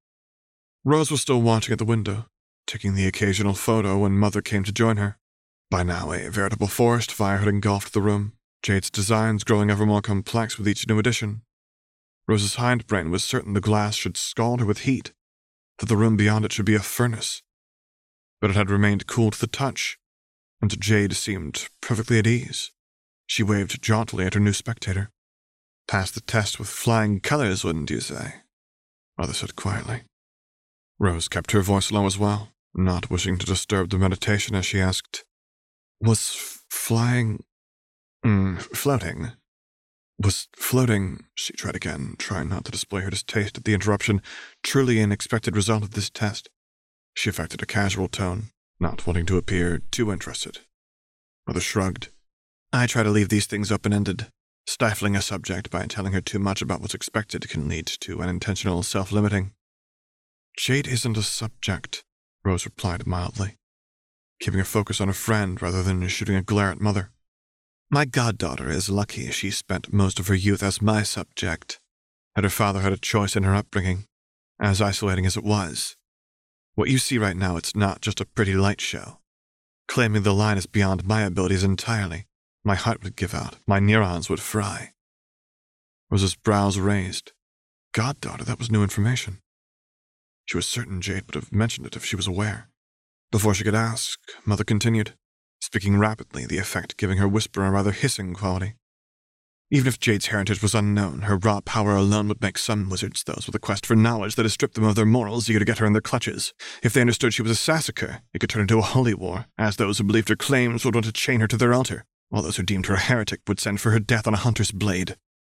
Rose was still watching at the window, taking the occasional photo when Mother came to join her. By now, a veritable forest fire had engulfed the room, Jade's designs growing ever more complex with each new addition. Rose's hindbrain was certain the glass should scald her with heat, that the room beyond it should be a furnace. But it had remained cool to the touch, and Jade seemed perfectly at ease. She waved jauntily at her new spectator. "Passed the test with flying colors, wouldn't you say?" Mother said quietly. Rose kept her voice low as well, not wishing to disturb the meditation as she asked, "Was f- flying... Mm, floating... Was floating..." She tried again, trying not to display her distaste at the interruption, truly an expected result of this test. She affected a casual tone, not wanting to appear too interested. Mother shrugged. "I try to leave these things open-ended. Stifling a subject by telling her too much about what's expected can lead to unintentional self-limiting." "Jade isn't a subject," Rose replied mildly, keeping her focus on her friend rather than shooting a glare at Mother. "My goddaughter is lucky she spent most of her youth as my subject, had her father had a choice in her upbringing, as isolating as it was. What you see right now, it's not just a pretty light show. Claiming the line is beyond my abilities entirely. My heart would give out, my neurons would fry." Rose's brows raised. Goddaughter, that was new information. She was certain Jade would have mentioned it if she was aware. Before she could ask, Mother continued, speaking rapidly, the effect giving her whisper a rather hissing quality. "Even if Jade's heritage was unknown, her raw power alone would make some wizards those with a quest for knowledge that has stripped them of their morals eager to get her in their clutches. If they understood she was a Sassacre, it could turn into a holy war, as those who believed her claims would want to chain her to their altar, while those who deemed her a heretic would send for her death on a hunter's blade."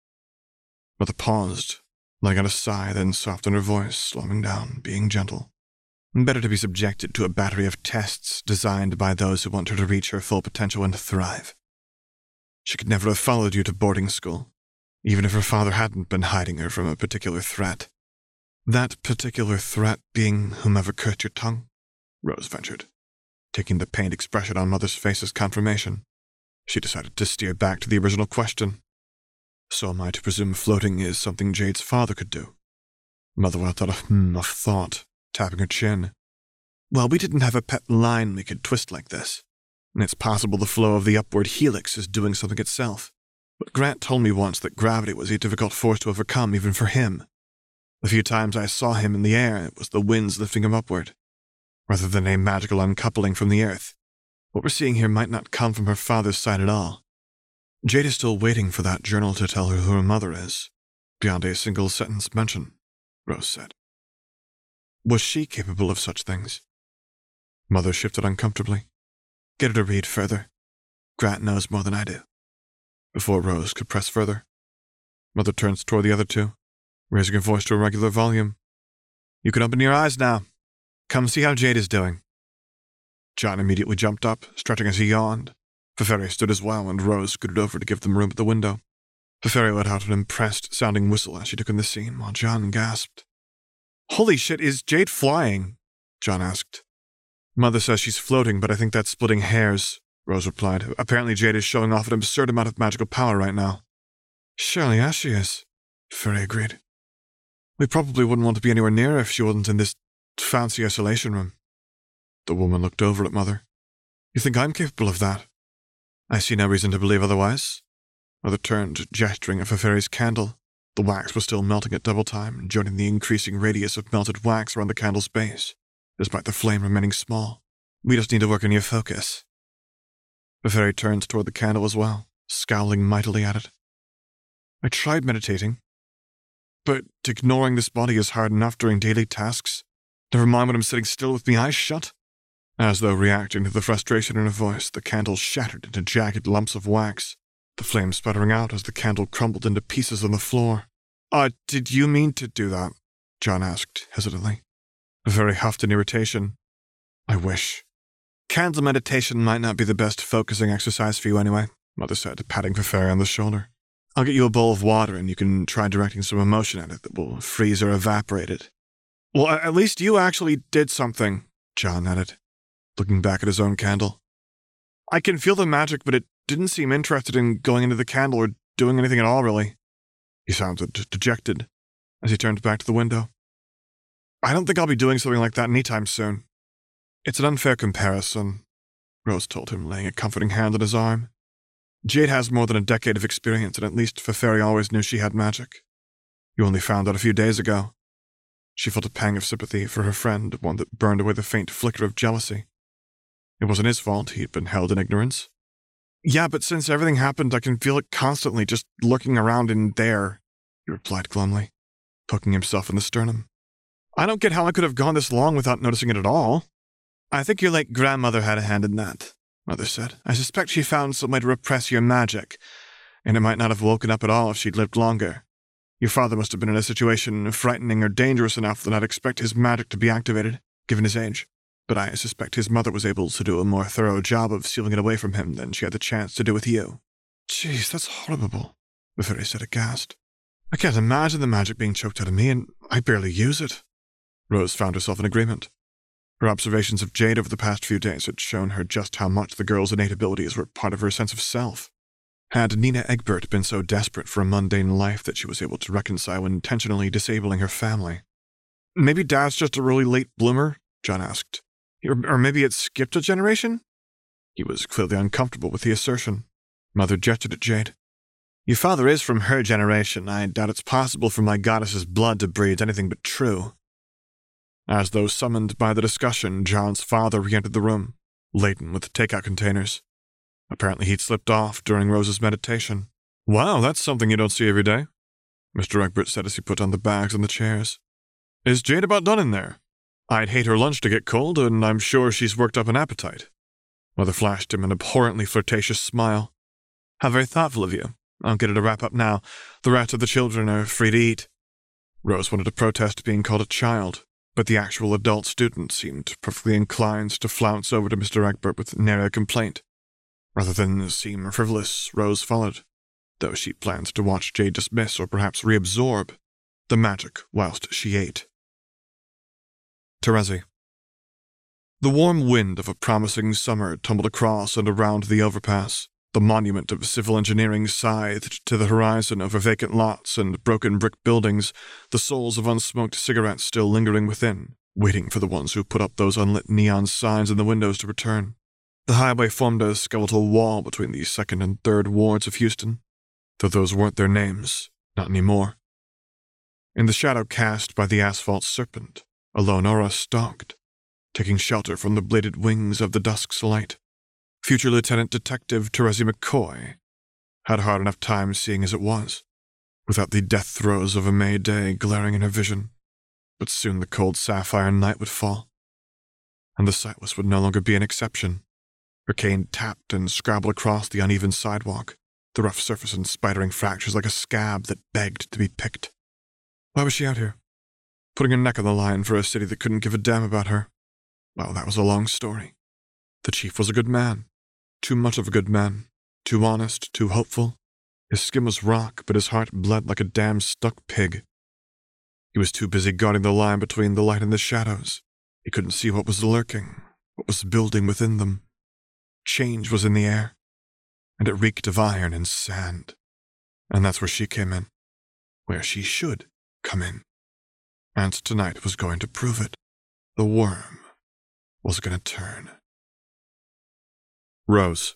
Mother paused, letting out a sigh, then softened her voice, slowing down, being gentle. "Better to be subjected to a battery of tests designed by those who want her to reach her full potential and thrive. She could never have followed you to boarding school, even if her father hadn't been hiding her from a particular threat. That particular threat being whomever cut your tongue," Rose ventured, taking the pained expression on Mother's face as confirmation. She decided to steer back to the original question. "So am I to presume floating is something Jade's father could do?" Mother let out a hmm of thought, tapping her chin. "Well, we didn't have a pet line we could twist like this, and it's possible the flow of the upward helix is doing something itself. But Grant told me once that gravity was a difficult force to overcome even for him. The few times I saw him in the air, it was the winds lifting him upward, rather than a magical uncoupling from the earth. What we're seeing here might not come from her father's side at all. Jade is still waiting for that journal to tell her who her mother is, beyond a single sentence mention," Rose said. "Was she capable of such things?" Mother shifted uncomfortably. "Get her to read further. Grant knows more than I do." Before Rose could press further, Mother turns toward the other two, raising her voice to a regular volume. "You can open your eyes now. Come see how Jade is doing." John immediately jumped up, stretching as he yawned. Feferi stood as well, and Rose scooted over to give them room at the window. Feferi let out an impressed-sounding whistle as she took in the scene, while John gasped. "Holy shit, is Jade flying?" John asked. "Mother says she's floating, but I think that's splitting hairs," Rose replied. "Apparently Jade is showing off an absurd amount of magical power right now." "Surely, yes, she is," Feferi agreed. "We probably wouldn't want to be anywhere near her if she wasn't in this fancy isolation room." The woman looked over at Mother. "You think I'm capable of that?" "I see no reason to believe otherwise." Mother turned, gesturing at Feferi's candle. The wax was still melting at double time, joining the increasing radius of melted wax around the candle's base, despite the flame remaining small. "We just need to work on your focus." Feferi turned toward the candle as well, scowling mightily at it. "I tried meditating, but ignoring this body is hard enough during daily tasks. Never mind when I'm sitting still with my eyes shut." As though reacting to the frustration in her voice, the candle shattered into jagged lumps of wax, the flame sputtering out as the candle crumbled into pieces on the floor. Uh, did you mean to do that?" John asked, hesitantly. Feferi huffed in irritation. "I wish. Candle meditation might not be the best focusing exercise for you anyway," Mother said, patting Feferi on the shoulder. "I'll get you a bowl of water and you can try directing some emotion at it that will freeze or evaporate it." "Well, at least you actually did something," John added, looking back at his own candle. "I can feel the magic, but it didn't seem interested in going into the candle or doing anything at all, really." He sounded dejected as he turned back to the window. "I don't think I'll be doing something like that anytime soon." "It's an unfair comparison," Rose told him, laying a comforting hand on his arm. "Jade has more than a decade of experience, and at least Feferi always knew she had magic. You only found out a few days ago." She felt a pang of sympathy for her friend, one that burned away the faint flicker of jealousy. It wasn't his fault he'd been held in ignorance. Yeah, but since everything happened, I can feel it constantly, just lurking around in there, he replied glumly, poking himself in the sternum. I don't get how I could have gone this long without noticing it at all. I think your late grandmother had a hand in that, Mother said. I suspect she found some way to repress your magic, and it might not have woken up at all if she'd lived longer. Your father must have been in a situation frightening or dangerous enough that I'd expect his magic to be activated, given his age. But I suspect his mother was able to do a more thorough job of sealing it away from him than she had the chance to do with you. Jeez, that's horrible, the fairy said aghast. I can't imagine the magic being choked out of me, and I barely use it. Rose found herself in agreement. Her observations of Jade over the past few days had shown her just how much the girl's innate abilities were part of her sense of self. Had Nina Egbert been so desperate for a mundane life that she was able to reconcile intentionally disabling her family? Maybe Dad's just a really late bloomer? John asked. Or, or maybe it skipped a generation? He was clearly uncomfortable with the assertion. Mother gestured at Jade. Your father is from her generation. I doubt it's possible for my goddess's blood to breed anything but true. As though summoned by the discussion, John's father re-entered the room, laden with takeout containers. Apparently he'd slipped off during Rose's meditation. Wow, that's something you don't see every day, Mister Egbert said as he put on the bags and the chairs. Is Jade about done in there? I'd hate her lunch to get cold, and I'm sure she's worked up an appetite. Mother flashed him an abhorrently flirtatious smile. How very thoughtful of you. I'll get her to wrap up now. The rest of the children are free to eat. Rose wanted to protest being called a child, but the actual adult student seemed perfectly inclined to flounce over to Mister Egbert with nary a complaint. Rather than seem frivolous, Rose followed, though she planned to watch Jade dismiss or perhaps reabsorb the magic whilst she ate. Terezi. The warm wind of a promising summer tumbled across and around the overpass, the monument of civil engineering scythed to the horizon over vacant lots and broken brick buildings, the souls of unsmoked cigarettes still lingering within, waiting for the ones who put up those unlit neon signs in the windows to return. The highway formed a skeletal wall between the second and third wards of Houston, though those weren't their names, not anymore. In the shadow cast by the asphalt serpent, a lone aura stalked, taking shelter from the bladed wings of the dusk's light. Future Lieutenant Detective Terezi McCoy had a hard enough time seeing as it was, without the death throes of a May day glaring in her vision. But soon the cold sapphire night would fall, and the sightless would no longer be an exception. Her cane tapped and scrabbled across the uneven sidewalk, the rough surface and spidering fractures like a scab that begged to be picked. Why was she out here? Putting her neck on the line for a city that couldn't give a damn about her? Well, that was a long story. The chief was a good man. Too much of a good man. Too honest, too hopeful. His skin was rock, but his heart bled like a damn stuck pig. He was too busy guarding the line between the light and the shadows. He couldn't see what was lurking, what was building within them. Change was in the air, and it reeked of iron and sand. And that's where she came in. Where she should come in. And tonight was going to prove it. The worm was going to turn. Rose.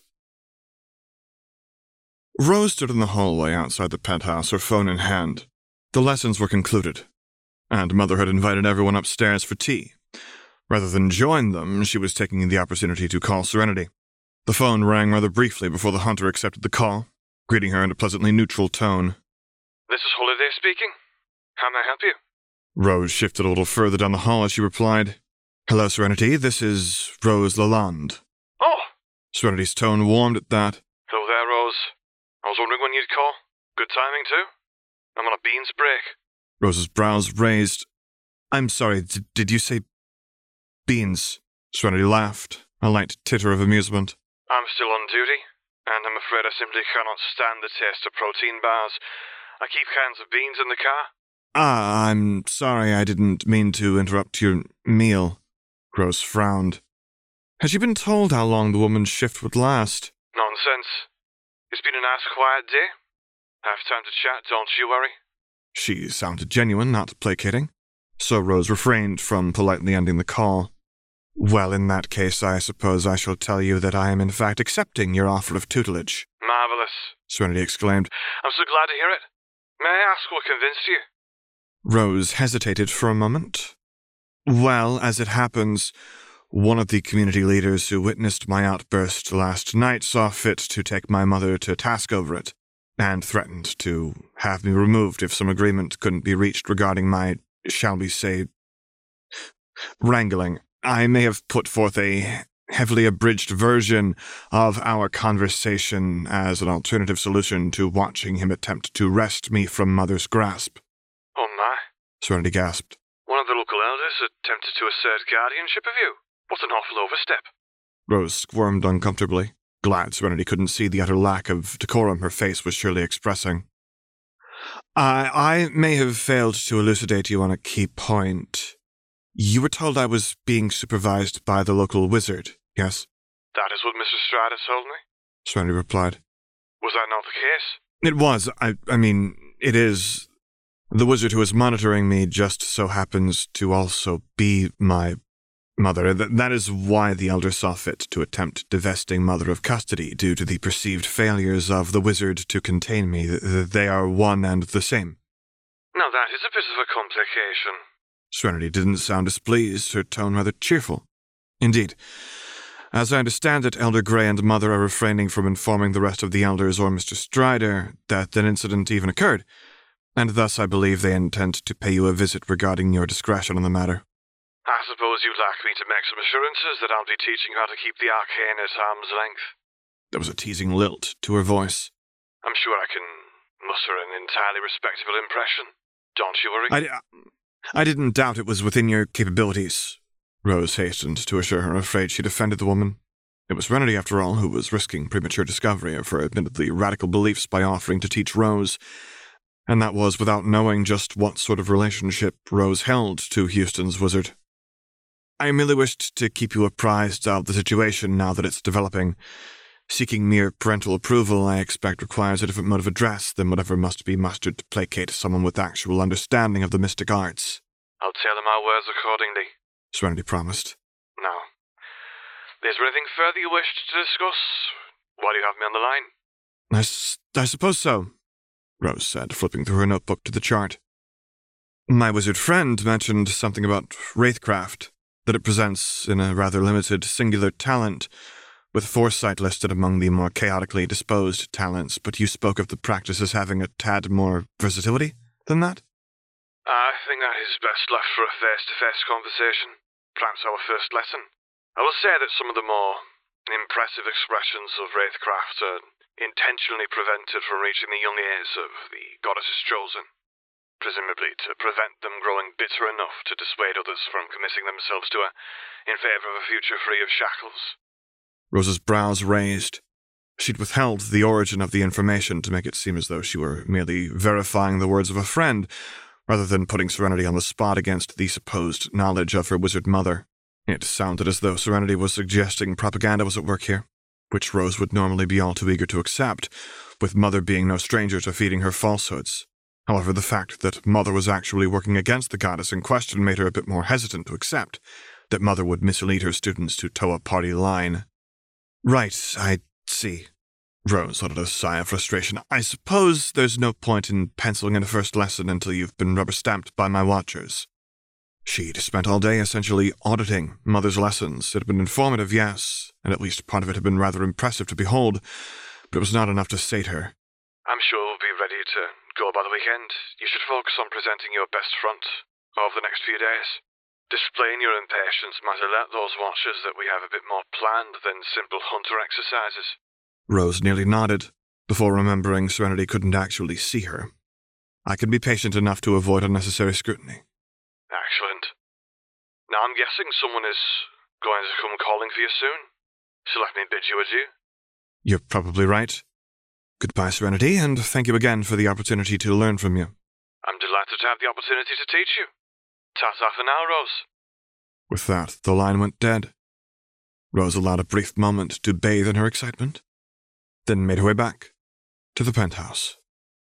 Rose stood in the hallway outside the penthouse, her phone in hand. The lessons were concluded, and Mother had invited everyone upstairs for tea. Rather than join them, she was taking the opportunity to call Serenity. The phone rang rather briefly before the hunter accepted the call, greeting her in a pleasantly neutral tone. This is Holiday speaking. How may I help you? Rose shifted a little further down the hall as she replied, Hello, Serenity. This is Rose Lalonde. Oh! Serenity's tone warmed at that. Hello there, Rose. I was wondering when you'd call. Good timing, too. I'm on a beans break. Rose's brows raised. I'm sorry, d- did you say beans? Serenity laughed, a light titter of amusement. I'm still on duty, and I'm afraid I simply cannot stand the taste of protein bars. I keep cans of beans in the car. Ah, I'm sorry, I didn't mean to interrupt your meal. Rose frowned. Had she been told how long the woman's shift would last? Nonsense. It's been a nice quiet day. Have time to chat, don't you worry. She sounded genuine, not placating, so Rose refrained from politely ending the call. Well, in that case, I suppose I shall tell you that I am in fact accepting your offer of tutelage. Marvellous, Serenity exclaimed. I'm so glad to hear it. May I ask what convinced you? Rose hesitated for a moment. Well, as it happens, one of the community leaders who witnessed my outburst last night saw fit to take my mother to task over it, and threatened to have me removed if some agreement couldn't be reached regarding my, shall we say, wrangling. I may have put forth a heavily abridged version of our conversation as an alternative solution to watching him attempt to wrest me from Mother's grasp. Oh my. Serenity gasped. One of the local elders attempted to assert guardianship of you. What an awful overstep. Rose squirmed uncomfortably, glad Serenity couldn't see the utter lack of decorum her face was surely expressing. I, I may have failed to elucidate you on a key point. You were told I was being supervised by the local wizard, yes? That is what Mister Strider told me, Serenity replied. Was that not the case? It was. I, I mean, it is. The wizard who is monitoring me just so happens to also be my mother. Th- that is why the elder saw fit to attempt divesting Mother of custody due to the perceived failures of the wizard to contain me. Th- they are one and the same. Now that is a bit of a complication. Serenity didn't sound displeased, her tone rather cheerful. Indeed. As I understand it, Elder Grey and Mother are refraining from informing the rest of the elders or Mister Strider that an incident even occurred, and thus I believe they intend to pay you a visit regarding your discretion on the matter. I suppose you'd like me to make some assurances that I'll be teaching how to keep the arcane at arm's length. There was a teasing lilt to her voice. I'm sure I can muster an entirely respectable impression. Don't you worry. I, I didn't doubt it was within your capabilities, Rose hastened to assure her, afraid she'd offended the woman. It was Serenity, after all, who was risking premature discovery of her admittedly radical beliefs by offering to teach Rose, and that was without knowing just what sort of relationship Rose held to Houston's wizard. I merely wished to keep you apprised of the situation now that it's developing. Seeking mere parental approval, I expect, requires a different mode of address than whatever must be mustered to placate someone with actual understanding of the mystic arts. I'll tailor my words accordingly, Serenity promised. Now, is there anything further you wished to discuss while you have me on the line? I, s- I suppose so, Rose said, flipping through her notebook to the chart. My wizard friend mentioned something about wraithcraft, that it presents in a rather limited singular talent, with foresight listed among the more chaotically disposed talents, but you spoke of the practice as having a tad more versatility than that? I think that is best left for a face-to-face conversation, perhaps our first lesson. I will say that some of the more impressive expressions of wraithcraft are intentionally prevented from reaching the young ears of the goddess's chosen, presumably to prevent them growing bitter enough to dissuade others from committing themselves to her in favour of a future free of shackles. Rose's brows raised. She'd withheld the origin of the information to make it seem as though she were merely verifying the words of a friend, rather than putting Serenity on the spot against the supposed knowledge of her wizard mother. It sounded as though Serenity was suggesting propaganda was at work here, which Rose would normally be all too eager to accept, with Mother being no stranger to feeding her falsehoods. However, the fact that Mother was actually working against the goddess in question made her a bit more hesitant to accept that Mother would mislead her students to toe a party line. Right, I see. Rose uttered a sigh of frustration. I suppose there's no point in penciling in a first lesson until you've been rubber-stamped by my watchers. She'd spent all day essentially auditing Mother's lessons. It had been informative, yes, and at least part of it had been rather impressive to behold, but it was not enough to sate her. I'm sure we'll be ready to go by the weekend. You should focus on presenting your best front over the next few days. Displaying your impatience might alert those watchers that we have a bit more planned than simple hunter exercises. Rose nearly nodded, before remembering Serenity couldn't actually see her. I can be patient enough to avoid unnecessary scrutiny. Excellent. Now I'm guessing someone is going to come calling for you soon, so let me bid you adieu. You're probably right. Goodbye, Serenity, and thank you again for the opportunity to learn from you. I'm delighted to have the opportunity to teach you. Ta-ta for now, Rose. With that, the line went dead. Rose allowed a brief moment to bathe in her excitement, then made her way back to the penthouse.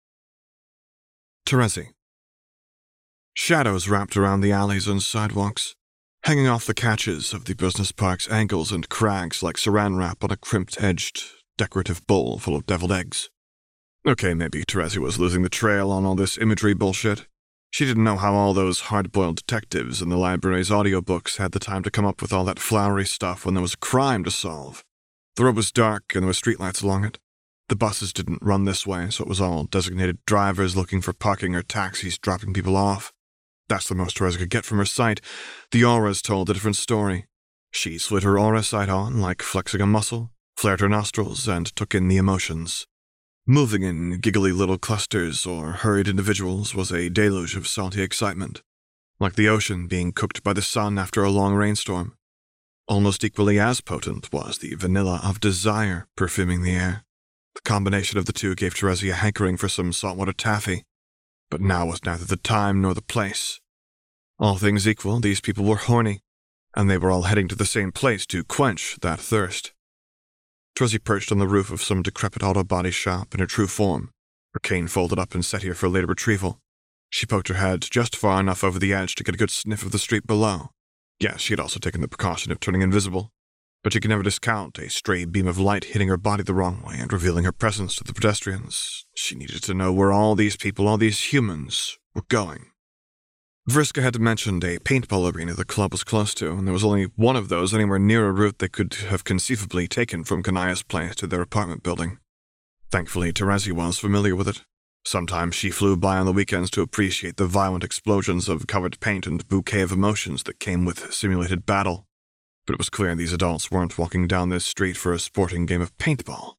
Terezi. Shadows wrapped around the alleys and sidewalks, hanging off the catches of the business park's angles and crags like saran wrap on a crimped-edged, decorative bowl full of deviled eggs. Okay, maybe Terezi was losing the trail on all this imagery bullshit, She didn't know how all those hard-boiled detectives in the library's audiobooks had the time to come up with all that flowery stuff when there was a crime to solve. The road was dark and there were streetlights along it. The buses didn't run this way, so it was all designated drivers looking for parking or taxis dropping people off. That's the most Teresa could get from her sight. The auras told a different story. She slid her aura sight on, like flexing a muscle, flared her nostrils, and took in the emotions. Moving in giggly little clusters or hurried individuals was a deluge of salty excitement, like the ocean being cooked by the sun after a long rainstorm. Almost equally as potent was the vanilla of desire perfuming the air. The combination of the two gave Teresa a hankering for some saltwater taffy, but now was neither the time nor the place. All things equal, these people were horny, and they were all heading to the same place to quench that thirst. Teresa perched on the roof of some decrepit auto body shop in her true form, her cane folded up and set here for later retrieval. She poked her head just far enough over the edge to get a good sniff of the street below. Yes, she had also taken the precaution of turning invisible, but she could never discount a stray beam of light hitting her body the wrong way and revealing her presence to the pedestrians. She needed to know where all these people, all these humans, were going. Vriska had mentioned a paintball arena the club was close to, and there was only one of those anywhere near a route they could have conceivably taken from Kanaya's place to their apartment building. Thankfully, Teresa was familiar with it. Sometimes she flew by on the weekends to appreciate the violent explosions of covered paint and bouquet of emotions that came with simulated battle. But it was clear these adults weren't walking down this street for a sporting game of paintball.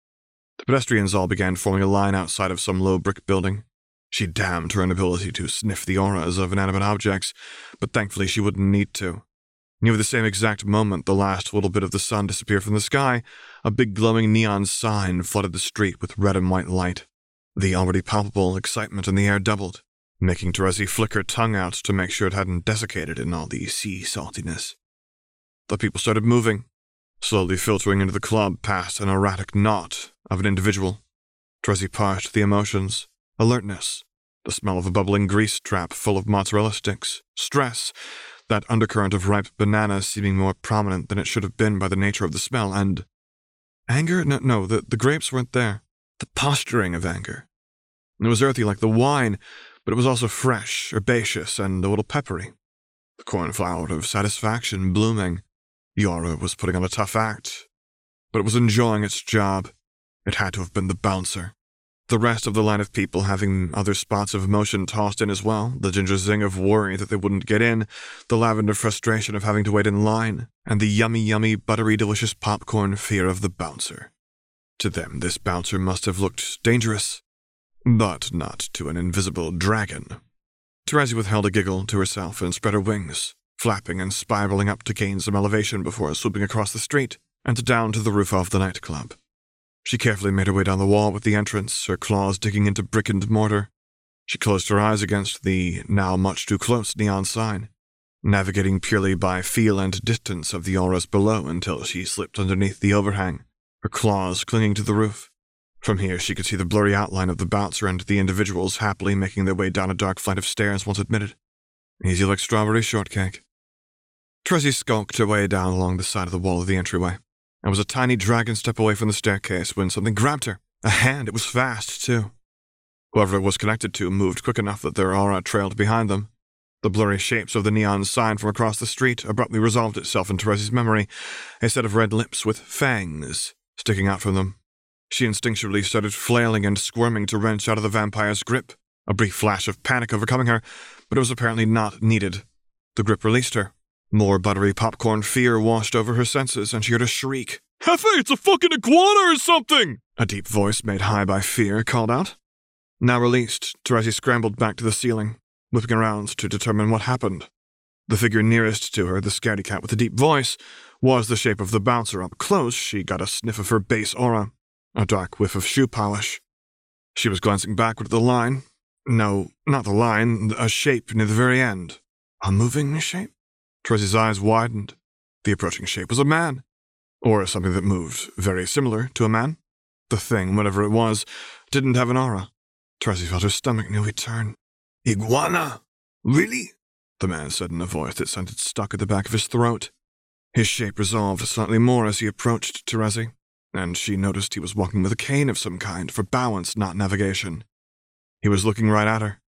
The pedestrians all began forming a line outside of some low brick building. She damned her inability to sniff the auras of inanimate objects, but thankfully she wouldn't need to. Near the same exact moment the last little bit of the sun disappeared from the sky, a big glowing neon sign flooded the street with red and white light. The already palpable excitement in the air doubled, making Teresa flick her tongue out to make sure it hadn't desiccated in all the sea saltiness. The people started moving, slowly filtering into the club past an erratic knot of an individual. Teresa parsed the emotions. Alertness, the smell of a bubbling grease trap full of mozzarella sticks, stress, that undercurrent of ripe bananas seeming more prominent than it should have been by the nature of the smell, and anger? No, no, the, the grapes weren't there. The posturing of anger. It was earthy like the wine, but it was also fresh, herbaceous, and a little peppery. The cornflower of satisfaction blooming. The aura was putting on a tough act, but it was enjoying its job. It had to have been the bouncer. The rest of the line of people having other spots of emotion tossed in as well, the ginger zing of worry that they wouldn't get in, the lavender frustration of having to wait in line, and the yummy, yummy, buttery, delicious popcorn fear of the bouncer. To them, this bouncer must have looked dangerous, but not to an invisible dragon. Teresa withheld a giggle to herself and spread her wings, flapping and spiraling up to gain some elevation before swooping across the street and down to the roof of the nightclub. She carefully made her way down the wall with the entrance, her claws digging into brick and mortar. She closed her eyes against the now much too close neon sign, navigating purely by feel and distance of the auras below until she slipped underneath the overhang, her claws clinging to the roof. From here she could see the blurry outline of the bouncer and the individuals happily making their way down a dark flight of stairs once admitted. Easy like strawberry shortcake. Teresa skulked her way down along the side of the wall of the entryway, and was a tiny dragon step away from the staircase when something grabbed her. A hand. It was fast, too. Whoever it was connected to moved quick enough that their aura trailed behind them. The blurry shapes of the neon sign from across the street abruptly resolved itself in Teresa's memory, a set of red lips with fangs sticking out from them. She instinctually started flailing and squirming to wrench out of the vampire's grip, a brief flash of panic overcoming her, but it was apparently not needed. The grip released her. More buttery popcorn fear washed over her senses, and she heard a shriek. "Hefe, it's a fucking iguana or something!" A deep voice made high by fear called out. Now released, Teresa scrambled back to the ceiling, whipping around to determine what happened. The figure nearest to her, the scaredy cat with the deep voice, was the shape of the bouncer. Up close, she got a sniff of her base aura, a dark whiff of shoe polish. She was glancing backward at the line. No, not the line, a shape near the very end. A moving shape? Teresa's eyes widened. The approaching shape was a man, or something that moved very similar to a man. The thing, whatever it was, didn't have an aura. Teresa felt her stomach nearly turn. "Iguana? Really?" the man said in a voice that sounded stuck at the back of his throat. His shape resolved slightly more as he approached Teresa, and she noticed he was walking with a cane of some kind for balance, not navigation. He was looking right at her.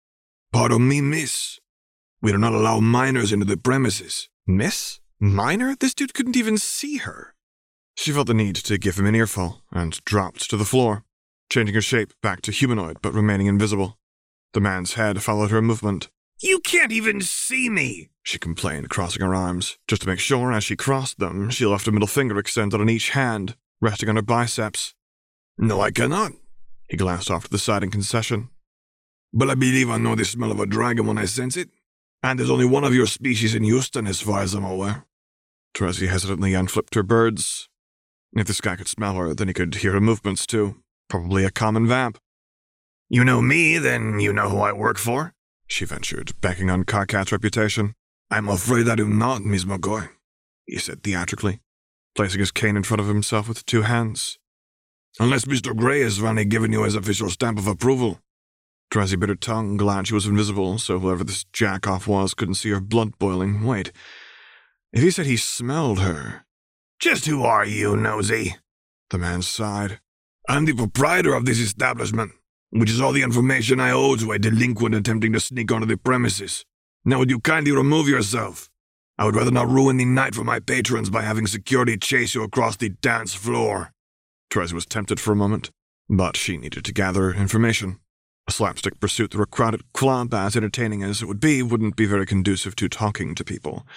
Pardon me, miss. We do not allow minors into the premises. Miss? Minor? This dude couldn't even see her. She felt the need to give him an earful and dropped to the floor, changing her shape back to humanoid but remaining invisible. The man's head followed her movement. You can't even see me, she complained, crossing her arms. Just to make sure, as she crossed them, she left a middle finger extended on each hand, resting on her biceps. No, I cannot. He glanced off to the side in concession. But I believe I know the smell of a dragon when I sense it. And there's only one of your species in Houston as far as I'm aware. Terezi hesitantly unflipped her birds. If this guy could smell her, then he could hear her movements too. Probably a common vamp. You know me, then you know who I work for, she ventured, banking on Karkat's reputation. I'm afraid I do not, Miss McCoy, he said theatrically, placing his cane in front of himself with two hands. Unless Mister Gray has finally given you his official stamp of approval. Terezi bit her tongue, glad she was invisible, so whoever this jack-off was couldn't see her blood boiling. Wait, if he said he smelled her... Just who are you, nosy? The man sighed. I'm the proprietor of this establishment, which is all the information I owe to a delinquent attempting to sneak onto the premises. Now would you kindly remove yourself? I would rather not ruin the night for my patrons by having security chase you across the dance floor. Terezi was tempted for a moment, but she needed to gather information. A slapstick pursuit through a crowded club, as entertaining as it would be, wouldn't be very conducive to talking to people.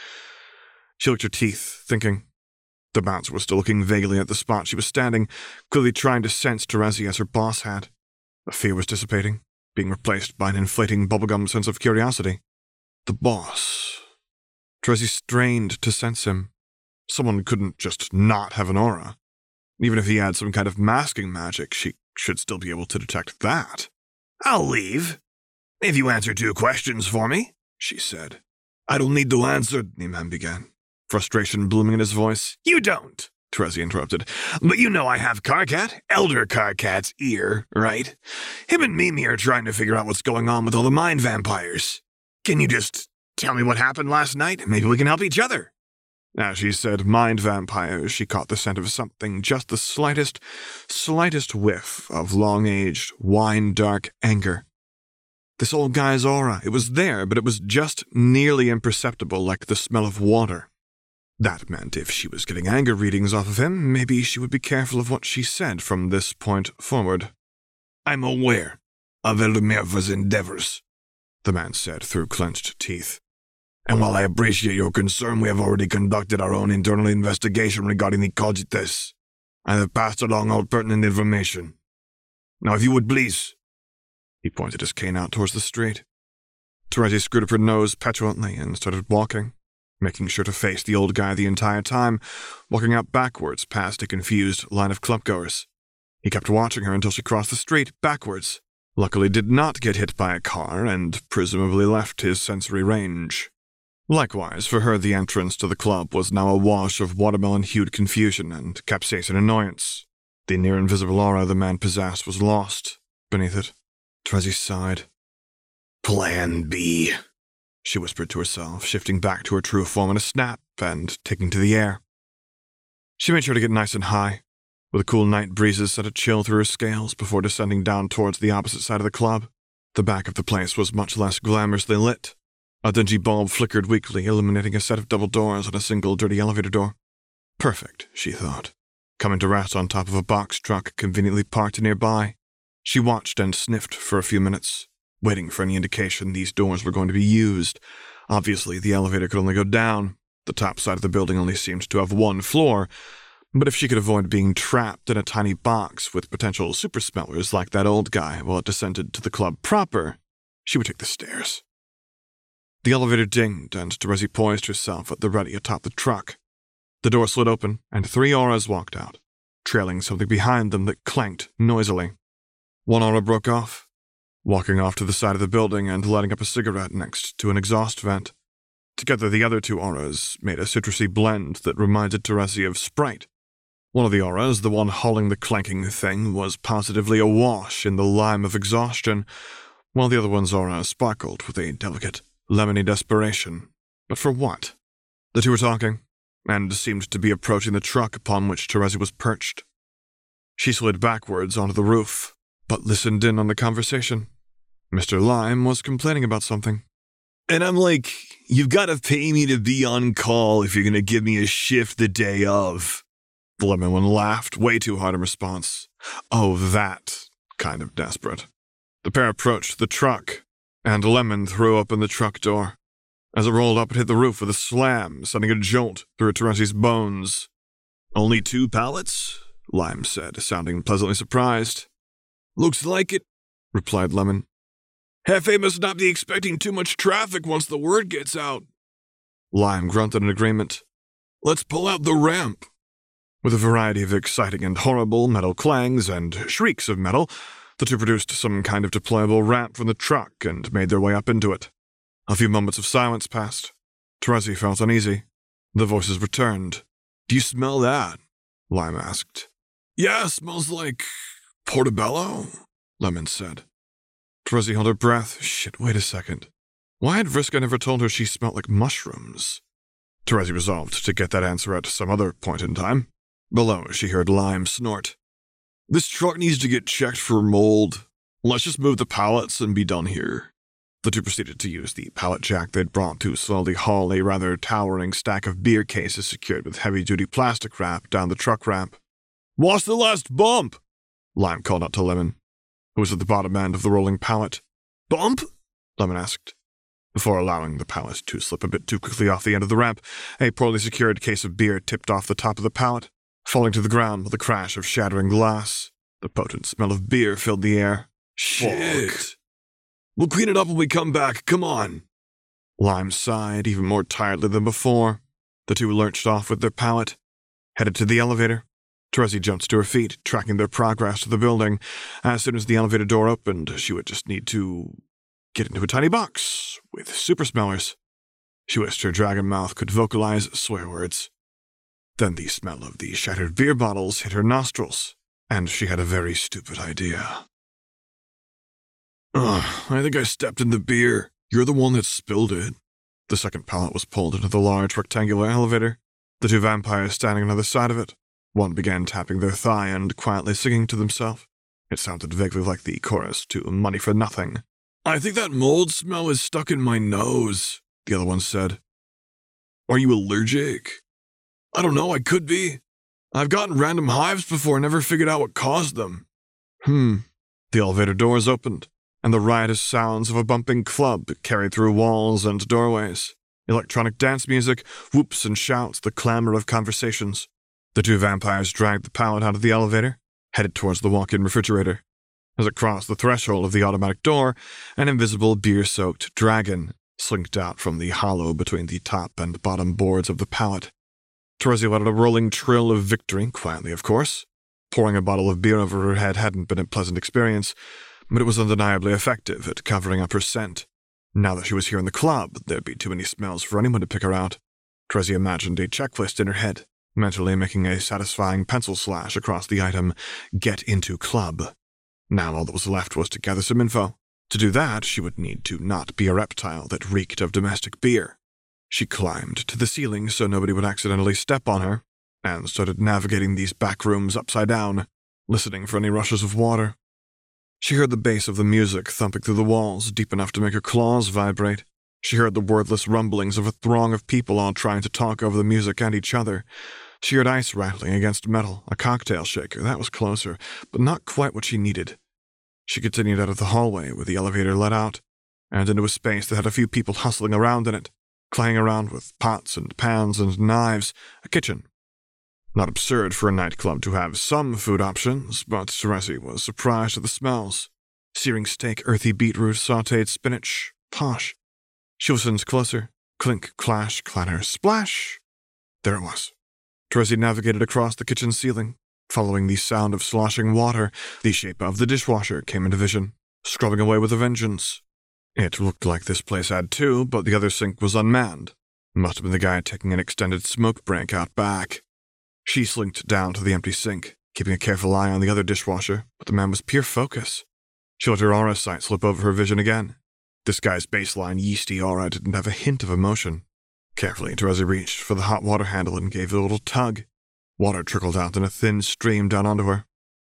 She licked her teeth, thinking. The bouncer was still looking vaguely at the spot she was standing, clearly trying to sense Terezi as her boss had. The fear was dissipating, being replaced by an inflating bubblegum sense of curiosity. The boss. Terezi strained to sense him. Someone couldn't just not have an aura. Even if he had some kind of masking magic, she should still be able to detect that. I'll leave, if you answer two questions for me, she said. I don't need to answer, the man began, frustration blooming in his voice. You don't, Terezi interrupted. But you know I have Karkat, Elder Karkat's ear, right? Him and Mimi are trying to figure out what's going on with all the mind vampires. Can you just tell me what happened last night? Maybe we can help each other. As she said mind vampires, she caught the scent of something, just the slightest, slightest whiff of long-aged, wine-dark anger. This old guy's aura, it was there, but it was just nearly imperceptible, like the smell of water. That meant if she was getting anger readings off of him, maybe she would be careful of what she said from this point forward. I'm aware of Elder Merva's endeavors, the man said through clenched teeth. And while I appreciate your concern, we have already conducted our own internal investigation regarding the Cogites, and have passed along all pertinent information. Now, if you would please. He pointed his cane out towards the street. Terezi screwed up her nose petulantly and started walking, making sure to face the old guy the entire time, walking out backwards past a confused line of clubgoers. He kept watching her until she crossed the street backwards, luckily did not get hit by a car, and presumably left his sensory range. Likewise, for her the entrance to the club was now a wash of watermelon-hued confusion and capsaicin annoyance. The near-invisible aura the man possessed was lost beneath it. Terezi sighed. Plan B, she whispered to herself, shifting back to her true form in a snap and taking to the air. She made sure to get nice and high, where the cool night breezes set a chill through her scales before descending down towards the opposite side of the club. The back of the place was much less glamorously lit. A dingy bulb flickered weakly, illuminating a set of double doors and a single dirty elevator door. Perfect, she thought, coming to rest on top of a box truck conveniently parked nearby. She watched and sniffed for a few minutes, waiting for any indication these doors were going to be used. Obviously, the elevator could only go down. The top side of the building only seemed to have one floor, but if she could avoid being trapped in a tiny box with potential super smellers like that old guy while it descended to the club proper, she would take the stairs. The elevator dinged, and Terezi poised herself at the ready atop the truck. The door slid open, and three auras walked out, trailing something behind them that clanked noisily. One aura broke off, walking off to the side of the building and lighting up a cigarette next to an exhaust vent. Together, the other two auras made a citrusy blend that reminded Terezi of Sprite. One of the auras, the one hauling the clanking thing, was positively awash in the lime of exhaustion, while the other one's aura sparkled with a delicate, lemony desperation. But for what? The two were talking, and seemed to be approaching the truck upon which Terezi was perched. She slid backwards onto the roof, but listened in on the conversation. Mister Lime was complaining about something. And I'm like, you've got to pay me to be on call if you're going to give me a shift the day of. The lemon one laughed way too hard in response. Oh, that kind of desperate. The pair approached the truck, and Lemon threw open the truck door. As it rolled up, it hit the roof with a slam, sending a jolt through Terezi's bones. Only two pallets? Lime said, sounding pleasantly surprised. Looks like it, replied Lemon. Hefe must not be expecting too much traffic once the word gets out. Lime grunted in agreement. Let's pull out the ramp. With a variety of exciting and horrible metal clangs and shrieks of metal, the two produced some kind of deployable ramp from the truck and made their way up into it. A few moments of silence passed. Terezi felt uneasy. The voices returned. Do you smell that? Lime asked. Yeah, smells like portobello, Lemon said. Terezi held her breath. Shit, wait a second. Why had Vriska never told her she smelled like mushrooms? Terezi resolved to get that answer at some other point in time. Below, she heard Lime snort. This truck needs to get checked for mold. Let's just move the pallets and be done here. The two proceeded to use the pallet jack they'd brought to slowly haul a rather towering stack of beer cases secured with heavy-duty plastic wrap down the truck ramp. What's the last bump? Lime called out to Lemon, who was at the bottom end of the rolling pallet. Bump? Lemon asked. Before allowing the pallet to slip a bit too quickly off the end of the ramp, a poorly secured case of beer tipped off the top of the pallet, falling to the ground with a crash of shattering glass. The potent smell of beer filled the air. Shit. Fuck. We'll clean it up when we come back. Come on. Lime sighed even more tiredly than before. The two lurched off with their pallet, headed to the elevator. Terezi jumped to her feet, tracking their progress to the building. As soon as the elevator door opened, she would just need to get into a tiny box with super smellers. She wished her dragon mouth could vocalize swear words. Then the smell of the shattered beer bottles hit her nostrils, and she had a very stupid idea. Ugh, I think I stepped in the beer. You're the one that spilled it. The second pallet was pulled into the large rectangular elevator. The two vampires standing on either side of it. One began tapping their thigh and quietly singing to themselves. It sounded vaguely like the chorus to Money for Nothing. I think that mold smell is stuck in my nose, the other one said. Are you allergic? I don't know, I could be. I've gotten random hives before and never figured out what caused them. Hmm. The elevator doors opened, and the riotous sounds of a bumping club carried through walls and doorways. Electronic dance music, whoops and shouts, the clamor of conversations. The two vampires dragged the pallet out of the elevator, headed towards the walk-in refrigerator. As it crossed the threshold of the automatic door, an invisible beer-soaked dragon slinked out from the hollow between the top and bottom boards of the pallet. Terezi let out a rolling trill of victory, quietly of course. Pouring a bottle of beer over her head hadn't been a pleasant experience, but it was undeniably effective at covering up her scent. Now that she was here in the club, there'd be too many smells for anyone to pick her out. Terezi imagined a checklist in her head, mentally making a satisfying pencil slash across the item, Get Into Club. Now all that was left was to gather some info. To do that, she would need to not be a reptile that reeked of domestic beer. She climbed to the ceiling so nobody would accidentally step on her, and started navigating these back rooms upside down, listening for any rushes of water. She heard the bass of the music thumping through the walls, deep enough to make her claws vibrate. She heard the wordless rumblings of a throng of people all trying to talk over the music and each other. She heard ice rattling against metal, a cocktail shaker. That was closer, but not quite what she needed. She continued out of the hallway where the elevator led out, and into a space that had a few people hustling around in it, clanging around with pots and pans and knives, a kitchen. Not absurd for a nightclub to have some food options, but Terezi was surprised at the smells. Searing steak, earthy beetroot, sautéed spinach. Posh. She listened closer. Clink, clash, clatter, splash. There it was. Terezi navigated across the kitchen ceiling. Following the sound of sloshing water, the shape of the dishwasher came into vision, scrubbing away with a vengeance. It looked like this place had two, but the other sink was unmanned. Must have been the guy taking an extended smoke break out back. She slinked down to the empty sink, keeping a careful eye on the other dishwasher, but the man was pure focus. She let her aura sight slip over her vision again. This guy's baseline yeasty aura didn't have a hint of emotion. Carefully, Terezi reached for the hot water handle and gave it a little tug. Water trickled out in a thin stream down onto her.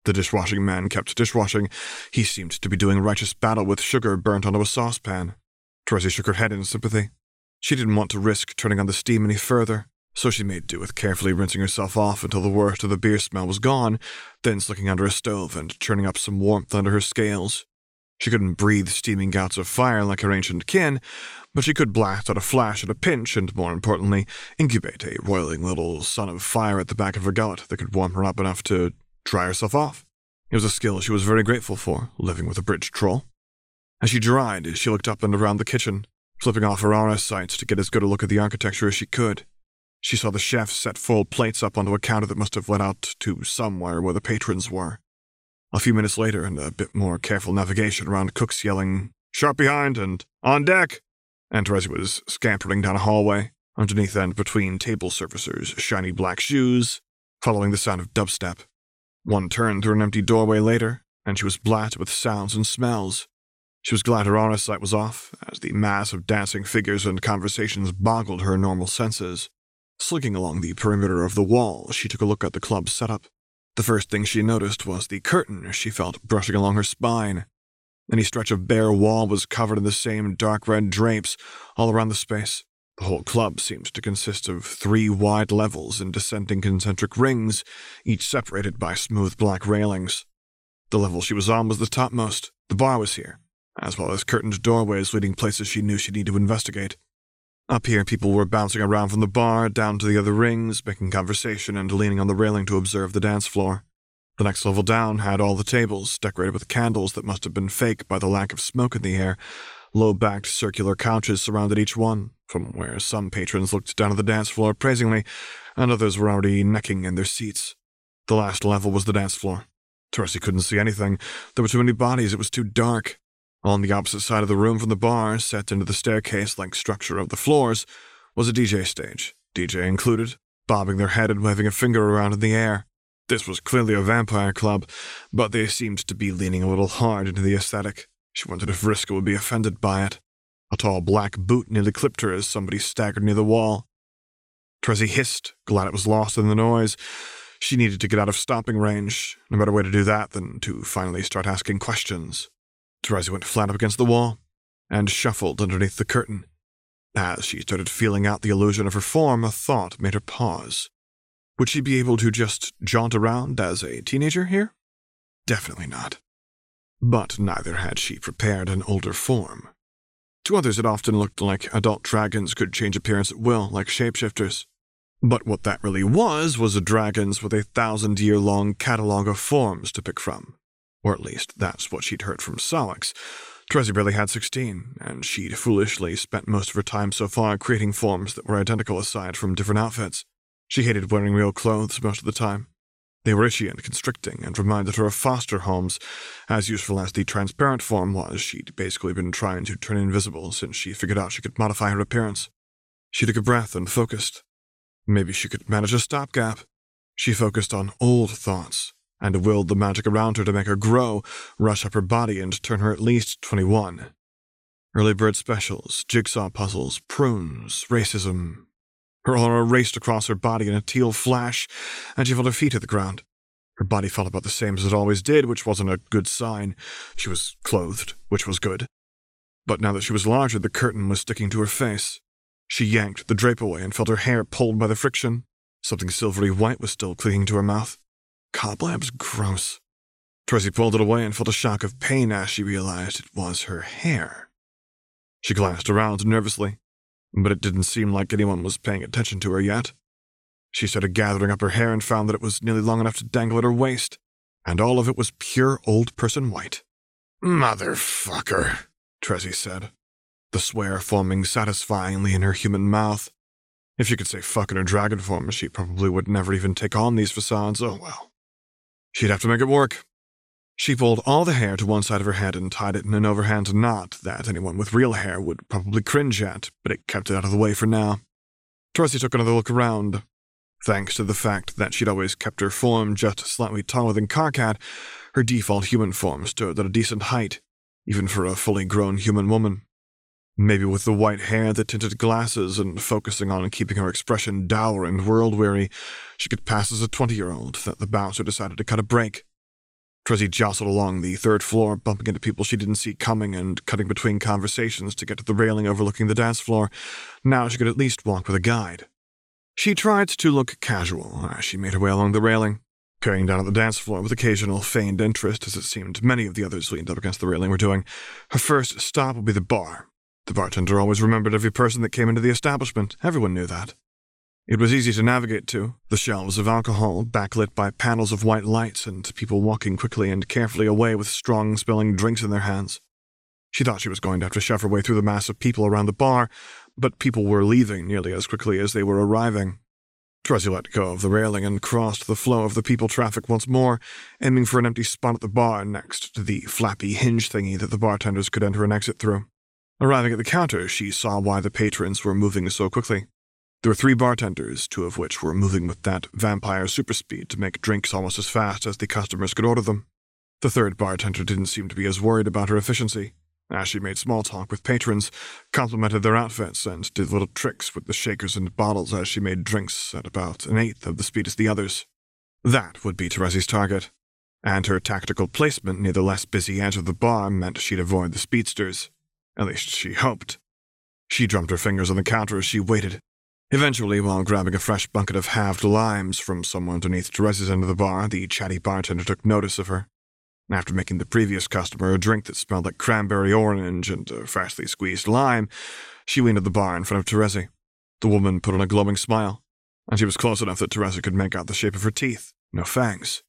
The dishwashing man kept dishwashing. He seemed to be doing righteous battle with sugar burnt onto a saucepan. Terezi shook her head in sympathy. She didn't want to risk turning on the steam any further, so she made do with carefully rinsing herself off until the worst of the beer smell was gone, then slicking under a stove and churning up some warmth under her scales. She couldn't breathe steaming gouts of fire like her ancient kin, but she could blast out a flash at a pinch and, more importantly, incubate a roiling little sun of fire at the back of her gullet that could warm her up enough to dry herself off. It was a skill she was very grateful for, living with a bridge troll. As she dried, she looked up and around the kitchen, flipping off her aura sights to get as good a look at the architecture as she could. She saw the chef set full plates up onto a counter that must have led out to somewhere where the patrons were. A few minutes later, and a bit more careful navigation around cooks yelling, "Sharp behind" and "On deck!" and Terezi was scampering down a hallway, underneath and between table servicers' shiny black shoes, following the sound of dubstep. One turn through an empty doorway later, and she was blasted with sounds and smells. She was glad her aura sight was off, as the mass of dancing figures and conversations boggled her normal senses. Slinking along the perimeter of the wall, she took a look at the club's setup. The first thing she noticed was the curtain she felt brushing along her spine. Any stretch of bare wall was covered in the same dark red drapes all around the space. The whole club seemed to consist of three wide levels in descending concentric rings, each separated by smooth black railings. The level she was on was the topmost. The bar was here, as well as curtained doorways leading places she knew she'd need to investigate. Up here, people were bouncing around from the bar down to the other rings, making conversation and leaning on the railing to observe the dance floor. The next level down had all the tables, decorated with candles that must have been fake by the lack of smoke in the air. Low-backed circular couches surrounded each one, from where some patrons looked down at the dance floor praisingly, and others were already necking in their seats. The last level was the dance floor. Terezi couldn't see anything. There were too many bodies. It was too dark. On the opposite side of the room from the bar, set into the staircase-like structure of the floors, was a D J stage, D J included, bobbing their head and waving a finger around in the air. This was clearly a vampire club, but they seemed to be leaning a little hard into the aesthetic. She wondered if Vriska would be offended by it. A tall black boot nearly clipped her as somebody staggered near the wall. Terezi hissed, glad it was lost in the noise. She needed to get out of stomping range. No better way to do that than to finally start asking questions. Terezi went flat up against the wall and shuffled underneath the curtain. As she started feeling out the illusion of her form, a thought made her pause. Would she be able to just jaunt around as a teenager here? Definitely not. But neither had she prepared an older form. To others it often looked like adult dragons could change appearance at will, like shapeshifters. But what that really was was a dragons with a thousand-year-long catalogue of forms to pick from. Or at least that's what she'd heard from Salix. Terezi barely had sixteen, and she'd foolishly spent most of her time so far creating forms that were identical aside from different outfits. She hated wearing real clothes most of the time. They were itchy and constricting and reminded her of foster homes. As useful as the transparent form was, she'd basically been trying to turn invisible since she figured out she could modify her appearance. She took a breath and focused. Maybe she could manage a stopgap. She focused on old thoughts, and willed the magic around her to make her grow, rush up her body, and turn her at least twenty-one. Early bird specials, jigsaw puzzles, prunes, racism. Her aura raced across her body in a teal flash, and she felt her feet hit the ground. Her body felt about the same as it always did, which wasn't a good sign. She was clothed, which was good. But now that she was larger, the curtain was sticking to her face. She yanked the drape away and felt her hair pulled by the friction. Something silvery white was still clinging to her mouth. Cobwebs, gross. Terezi pulled it away and felt a shock of pain as she realized it was her hair. She glanced around nervously, but it didn't seem like anyone was paying attention to her yet. She started gathering up her hair and found that it was nearly long enough to dangle at her waist, and all of it was pure old-person white. "Motherfucker," Terezi said, the swear foaming satisfyingly in her human mouth. If she could say fuck in her dragon form, she probably would never even take on these facades. Oh well. She'd have to make it work. She pulled all the hair to one side of her head and tied it in an overhand knot that anyone with real hair would probably cringe at, but it kept it out of the way for now. Terezi took another look around. Thanks to the fact that she'd always kept her form just slightly taller than Karkat, her default human form stood at a decent height, even for a fully grown human woman. Maybe with the white hair, the tinted glasses, and focusing on keeping her expression dour and world-weary, she could pass as a twenty-year-old that the bouncer decided to cut a break. Trezzy jostled along the third floor, bumping into people she didn't see coming and cutting between conversations to get to the railing overlooking the dance floor. Now she could at least walk with a guide. She tried to look casual as she made her way along the railing, peering down at the dance floor with occasional feigned interest, as it seemed many of the others leaned up against the railing were doing. Her first stop would be the bar. The bartender always remembered every person that came into the establishment. Everyone knew that. It was easy to navigate to, the shelves of alcohol backlit by panels of white lights and people walking quickly and carefully away with strong-smelling drinks in their hands. She thought she was going to have to shove her way through the mass of people around the bar, but people were leaving nearly as quickly as they were arriving. Trezzy let go of the railing and crossed the flow of the people traffic once more, aiming for an empty spot at the bar next to the flappy hinge thingy that the bartenders could enter and exit through. Arriving at the counter, she saw why the patrons were moving so quickly. There were three bartenders, two of which were moving with that vampire superspeed to make drinks almost as fast as the customers could order them. The third bartender didn't seem to be as worried about her efficiency, as she made small talk with patrons, complimented their outfits, and did little tricks with the shakers and bottles as she made drinks at about an eighth of the speed as the others. That would be Trezzy's target, and her tactical placement near the less busy edge of the bar meant she'd avoid the speedsters. At least she hoped. She drummed her fingers on the counter as she waited. Eventually, while grabbing a fresh bucket of halved limes from someone underneath Trezzy's end of the bar, the chatty bartender took notice of her. After making the previous customer a drink that smelled like cranberry orange and a freshly squeezed lime, she went to the bar in front of Trezzy. The woman put on a glowing smile, and she was close enough that Trezzy could make out the shape of her teeth. No fangs.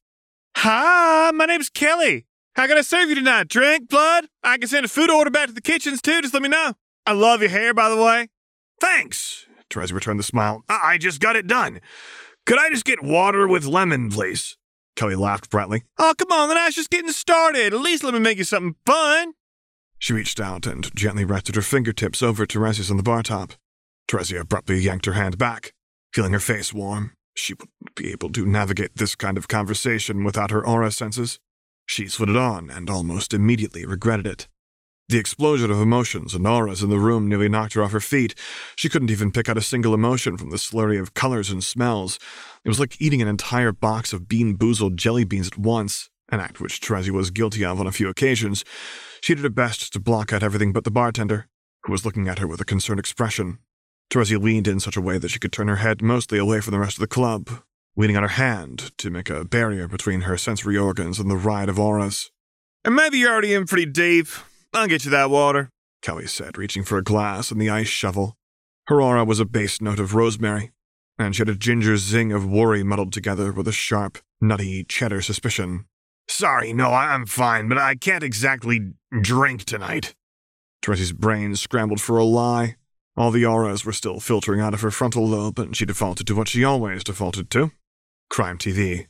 Hi, my name's Kelly. How can I serve you tonight? Drink, blood? I can send a food order back to the kitchens, too. Just let me know. I love your hair, by the way. Thanks, Trezzy returned the smile. I-, I just got it done. Could I just get water with lemon, please? Kelly laughed brightly. Oh, come on, the night's just getting started. At least let me make you something fun. She reached out and gently rested her fingertips over Trezzy's on the bar top. Trezzy abruptly yanked her hand back, feeling her face warm. She wouldn't be able to navigate this kind of conversation without her aura senses. She slid it on and almost immediately regretted it. The explosion of emotions and auras in the room nearly knocked her off her feet. She couldn't even pick out a single emotion from the slurry of colors and smells. It was like eating an entire box of bean-boozled jelly beans at once, an act which Trezzy was guilty of on a few occasions. She did her best to block out everything but the bartender, who was looking at her with a concerned expression. Trezzy leaned in such a way that she could turn her head mostly away from the rest of the club, leaning on her hand to make a barrier between her sensory organs and the ride of auras. And maybe you're already in pretty deep. I'll get you that water, Kelly said, reaching for a glass and the ice shovel. Her aura was a base note of rosemary, and she had a ginger zing of worry muddled together with a sharp, nutty cheddar suspicion. Sorry, no, I'm fine, but I can't exactly drink tonight. Trezzy's brain scrambled for a lie. All the auras were still filtering out of her frontal lobe, and she defaulted to what she always defaulted to. Crime T V.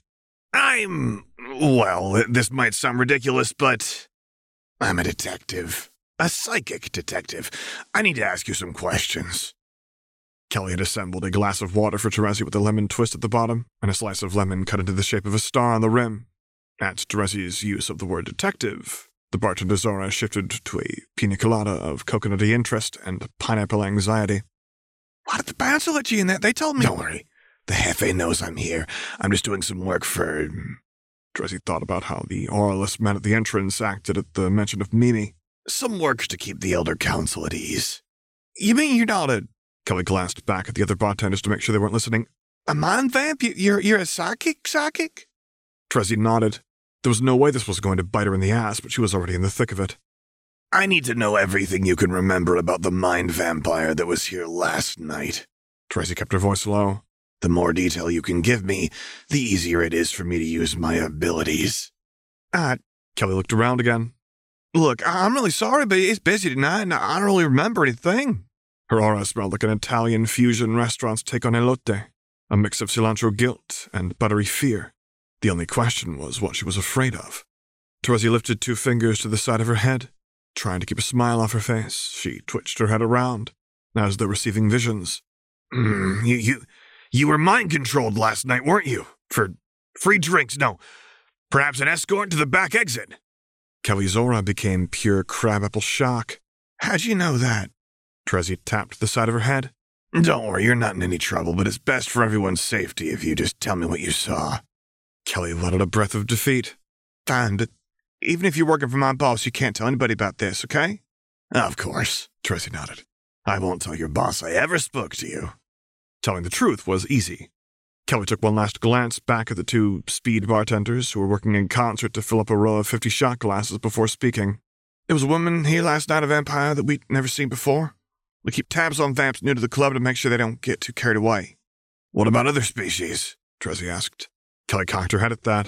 I'm... well, this might sound ridiculous, but... I'm a detective. A psychic detective. I need to ask you some questions. Kelly had assembled a glass of water for Trezzy with a lemon twist at the bottom, and a slice of lemon cut into the shape of a star on the rim. At Trezzy's use of the word detective, the bartender's aura shifted to a pina colada of coconutty interest and pineapple anxiety. Why did the bouncer let you in there? They told me... Don't worry. The Jefe knows I'm here. I'm just doing some work for... Trezzy thought about how the auraless men at the entrance acted at the mention of Mimi. Some work to keep the Elder Council at ease. You mean you're not a... Kelly glanced back at the other bartenders to make sure they weren't listening. A mind vamp? You're, you're a psychic psychic? Trezzy nodded. There was no way this was going to bite her in the ass, but she was already in the thick of it. I need to know everything you can remember about the mind vampire that was here last night. Trezzy kept her voice low. The more detail you can give me, the easier it is for me to use my abilities. Ah, Kelly looked around again. Look, I'm really sorry, but it's busy tonight, and I don't really remember anything. Her aura smelled like an Italian fusion restaurant's take on elote, a mix of cilantro guilt and buttery fear. The only question was what she was afraid of. Trezzy lifted two fingers to the side of her head. Trying to keep a smile off her face, she twitched her head around, as though receiving visions. Mm, you, you, you were mind-controlled last night, weren't you? For free drinks, no. Perhaps an escort to the back exit. Kelly's aura became pure crabapple shock. How'd you know that? Trezzy tapped the side of her head. Don't worry, you're not in any trouble, but it's best for everyone's safety if you just tell me what you saw. Kelly let out a breath of defeat. Fine, but even if you're working for my boss, you can't tell anybody about this, okay? Of course, Tracy nodded. I won't tell your boss I ever spoke to you. Telling the truth was easy. Kelly took one last glance back at the two speed bartenders who were working in concert to fill up a row of fifty shot glasses before speaking. There was a woman here last night, a vampire that we'd never seen before. We keep tabs on vamps new to the club to make sure they don't get too carried away. What about other species? Tracy asked. Kelly cocked her head at that.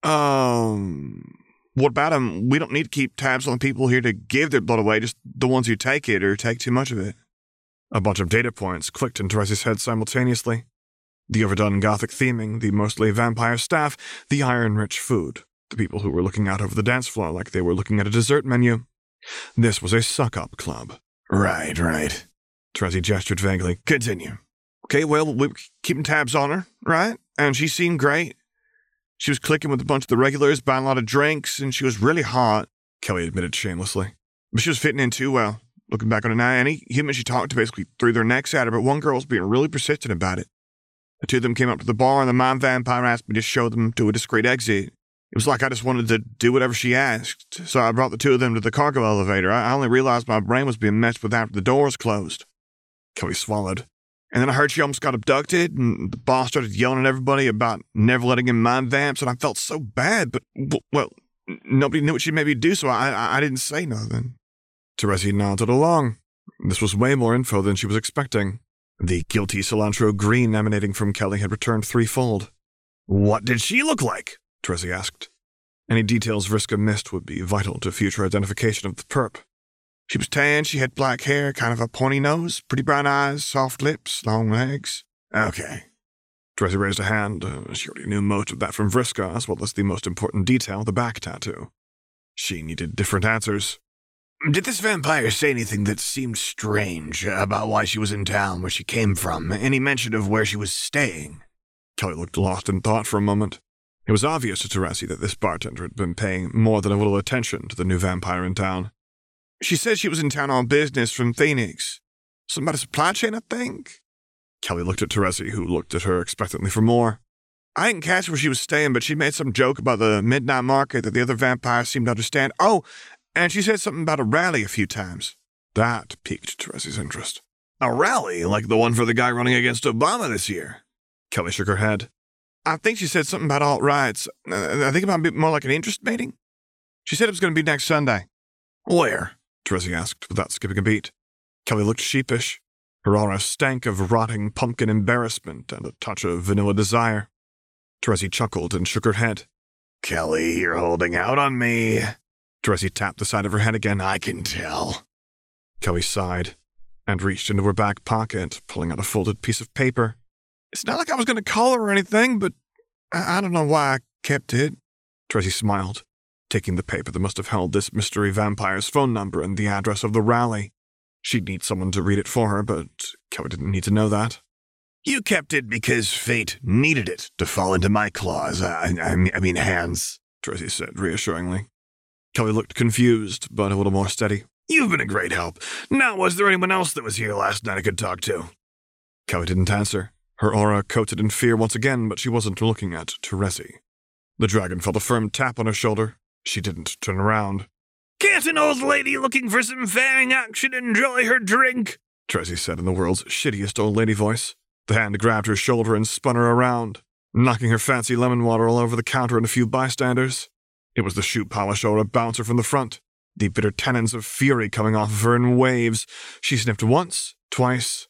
Um, what about them? We don't need to keep tabs on the people here to give their blood away, just the ones who take it or take too much of it. A bunch of data points clicked in Teresa's head simultaneously. The overdone gothic theming, the mostly vampire staff, the iron-rich food, the people who were looking out over the dance floor like they were looking at a dessert menu. This was a suck-up club. Right, right. Teresi gestured vaguely. Continue. Okay, well, we were keeping tabs on her, right? And she seemed great. She was clicking with a bunch of the regulars, buying a lot of drinks, and she was really hot, Kelly admitted shamelessly. But she was fitting in too well. Looking back on it now, any human she talked to basically threw their necks at her, but one girl was being really persistent about it. The two of them came up to the bar, and the mind vampire asked me to show them to a discreet exit. It was like I just wanted to do whatever she asked, so I brought the two of them to the cargo elevator. I only realized my brain was being messed with after the doors closed. Kelly swallowed. And then I heard she almost got abducted, and the boss started yelling at everybody about never letting in mind vamps, and I felt so bad, but, well, nobody knew what she'd maybe do, so I, I, I didn't say nothing. Teresi nodded along. This was way more info than she was expecting. The guilty cilantro green emanating from Kelly had returned threefold. What did she look like? Teresi asked. Any details Vriska missed would be vital to future identification of the perp. She was tan, she had black hair, kind of a pointy nose, pretty brown eyes, soft lips, long legs. Okay. Teresi raised a hand. Uh, she already knew most of that from Vriska, as well as the most important detail, the back tattoo. She needed different answers. Did this vampire say anything that seemed strange about why she was in town, where she came from? Any mention of where she was staying? Kelly looked lost in thought for a moment. It was obvious to Teresi that this bartender had been paying more than a little attention to the new vampire in town. She said she was in town on business from Phoenix. Something about a supply chain, I think? Kelly looked at Teresi, who looked at her expectantly for more. I didn't catch where she was staying, but she made some joke about the midnight market that the other vampires seemed to understand. Oh, and she said something about a rally a few times. That piqued Teresi's interest. A rally? Like the one for the guy running against Obama this year? Kelly shook her head. I think she said something about alt-rights. I think it might be more like an interest meeting. She said it was going to be next Sunday. Where? Teresi asked, without skipping a beat. Kelly looked sheepish. Her aura stank of rotting pumpkin embarrassment and a touch of vanilla desire. Teresi chuckled and shook her head. Kelly, you're holding out on me. Teresi tapped the side of her head again. I can tell. Kelly sighed and reached into her back pocket, pulling out a folded piece of paper. It's not like I was going to call her or anything, but I, I don't know why I kept it. Teresi smiled, taking the paper that must have held this mystery vampire's phone number and the address of the rally. She'd need someone to read it for her, but Kelly didn't need to know that. You kept it because fate needed it to fall into my claws. I, I, I mean hands, Teresi said reassuringly. Kelly looked confused, but a little more steady. You've been a great help. Now, was there anyone else that was here last night I could talk to? Kelly didn't answer. Her aura coated in fear once again, but she wasn't looking at Teresi. The dragon felt a firm tap on her shoulder. She didn't turn around. Can't an old lady looking for some fang action enjoy her drink? Teresi said in the world's shittiest old lady voice. The hand grabbed her shoulder and spun her around, knocking her fancy lemon water all over the counter and a few bystanders. It was the shoe polish aura bouncer from the front, the bitter tannins of fury coming off of her in waves. She sniffed once, twice.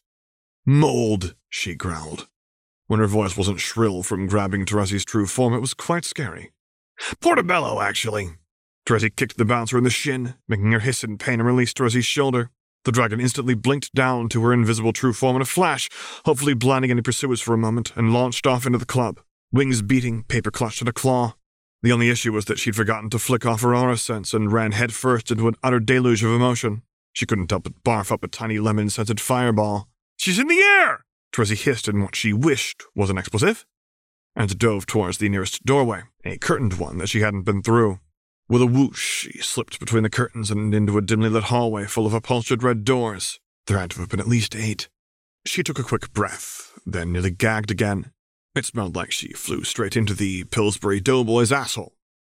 Mold, she growled. When her voice wasn't shrill from grabbing Teresi's true form, it was quite scary. Portobello, actually. Teresi kicked the bouncer in the shin, making her hiss in pain and released Teresi's shoulder. The dragon instantly blinked down to her invisible true form in a flash, hopefully blinding any pursuers for a moment, and launched off into the club, wings beating, paper clutched in a claw. The only issue was that she'd forgotten to flick off her aura sense and ran headfirst into an utter deluge of emotion. She couldn't help but barf up a tiny lemon-scented fireball. She's in the air! Teresi hissed in what she wished was an expletive, and dove towards the nearest doorway, a curtained one that she hadn't been through. With a whoosh, she slipped between the curtains and into a dimly lit hallway full of upholstered red doors. There had to have been at least eight. She took a quick breath, then nearly gagged again. It smelled like she flew straight into the Pillsbury Doughboy's asshole.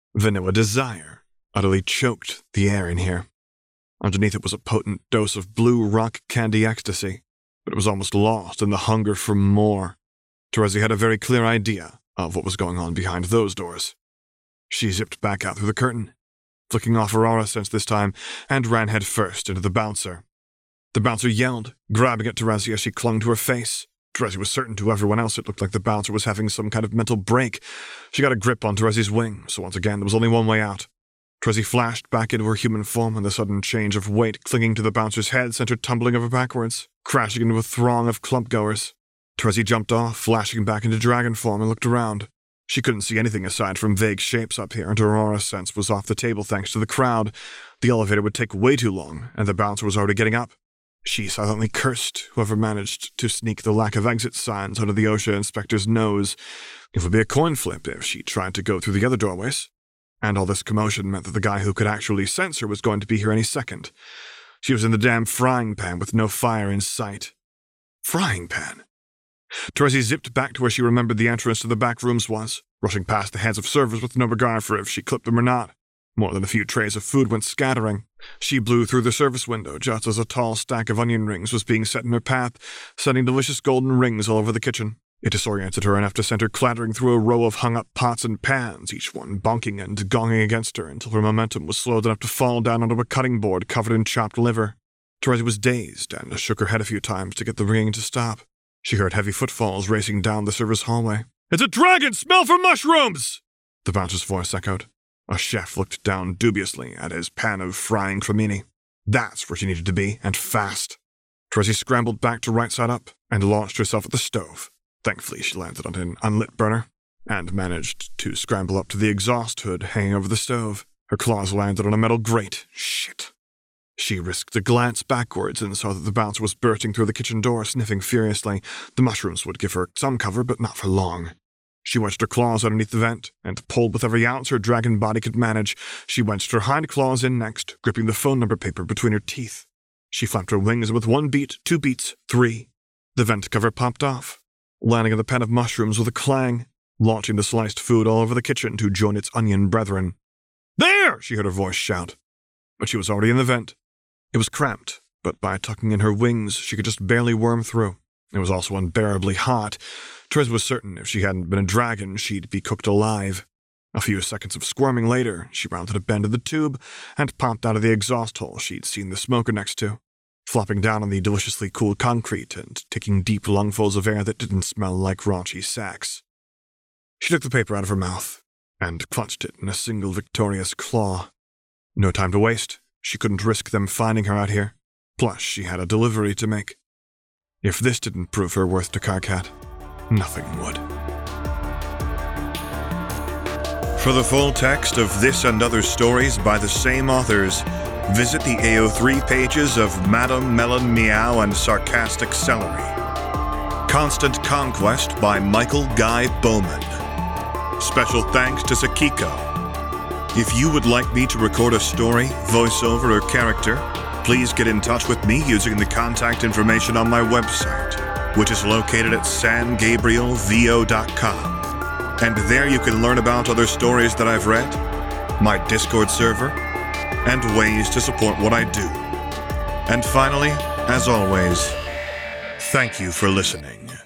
Vanilla desire utterly choked the air in here. Underneath it was a potent dose of blue rock candy ecstasy, but it was almost lost in the hunger for more. Terezi had a very clear idea of what was going on behind those doors. She zipped back out through the curtain, flicking off her aura sense this time, and ran headfirst into the bouncer. The bouncer yelled, grabbing at Terezi as she clung to her face. Terezi was certain to everyone else it looked like the bouncer was having some kind of mental break. She got a grip on Terezi's wing, so once again there was only one way out. Terezi flashed back into her human form, and the sudden change of weight clinging to the bouncer's head sent her tumbling over backwards, crashing into a throng of clumpgoers. Terezi jumped off, flashing back into dragon form, and looked around. She couldn't see anything aside from vague shapes up here, and her aura sense was off the table thanks to the crowd. The elevator would take way too long, and the bouncer was already getting up. She silently cursed whoever managed to sneak the lack of exit signs under the OSHA inspector's nose. It would be a coin flip if she tried to go through the other doorways. And all this commotion meant that the guy who could actually sense her was going to be here any second. She was in the damn frying pan with no fire in sight. Frying pan? Terezi zipped back to where she remembered the entrance to the back rooms was, rushing past the heads of servers with no regard for if she clipped them or not. More than a few trays of food went scattering. She blew through the service window just as a tall stack of onion rings was being set in her path, sending delicious golden rings all over the kitchen. It disoriented her enough to send her clattering through a row of hung-up pots and pans, each one bonking and gonging against her until her momentum was slowed enough to fall down onto a cutting board covered in chopped liver. Terezi was dazed and shook her head a few times to get the ringing to stop. She heard heavy footfalls racing down the service hallway. "It's a dragon! Smell for mushrooms!" The bouncer's voice echoed. A chef looked down dubiously at his pan of frying cremini. That's where she needed to be, and fast. Terezi scrambled back to right side up and launched herself at the stove. Thankfully, she landed on an unlit burner and managed to scramble up to the exhaust hood hanging over the stove. Her claws landed on a metal grate. Shit. She risked a glance backwards and saw that the bouncer was bursting through the kitchen door, sniffing furiously. The mushrooms would give her some cover, but not for long. She wedged her claws underneath the vent and pulled with every ounce her dragon body could manage. She wedged her hind claws in next, gripping the phone number paper between her teeth. She flapped her wings, and with one beat, two beats, three. The vent cover popped off, landing on the pan of mushrooms with a clang, launching the sliced food all over the kitchen to join its onion brethren. "There!" she heard her voice shout. But she was already in the vent. It was cramped, but by tucking in her wings, she could just barely worm through. It was also unbearably hot. Terezi was certain if she hadn't been a dragon, she'd be cooked alive. A few seconds of squirming later, she rounded a bend of the tube and popped out of the exhaust hole she'd seen the smoker next to, flopping down on the deliciously cool concrete and taking deep lungfuls of air that didn't smell like raunchy sacks. She took the paper out of her mouth and clutched it in a single victorious claw. No time to waste. She couldn't risk them finding her out here. Plus, she had a delivery to make. If this didn't prove her worth to Karkat, nothing would. For the full text of this and other stories by the same authors, visit the A O three pages of Madame Melon Meow and Sarcastic Celery. Constant Conquest by Michael Guy Bowman. Special thanks to Sakiko. If you would like me to record a story, voiceover, or character, please get in touch with me using the contact information on my website, which is located at san gabriel v o dot com. And there you can learn about other stories that I've read, my Discord server, and ways to support what I do. And finally, as always, thank you for listening.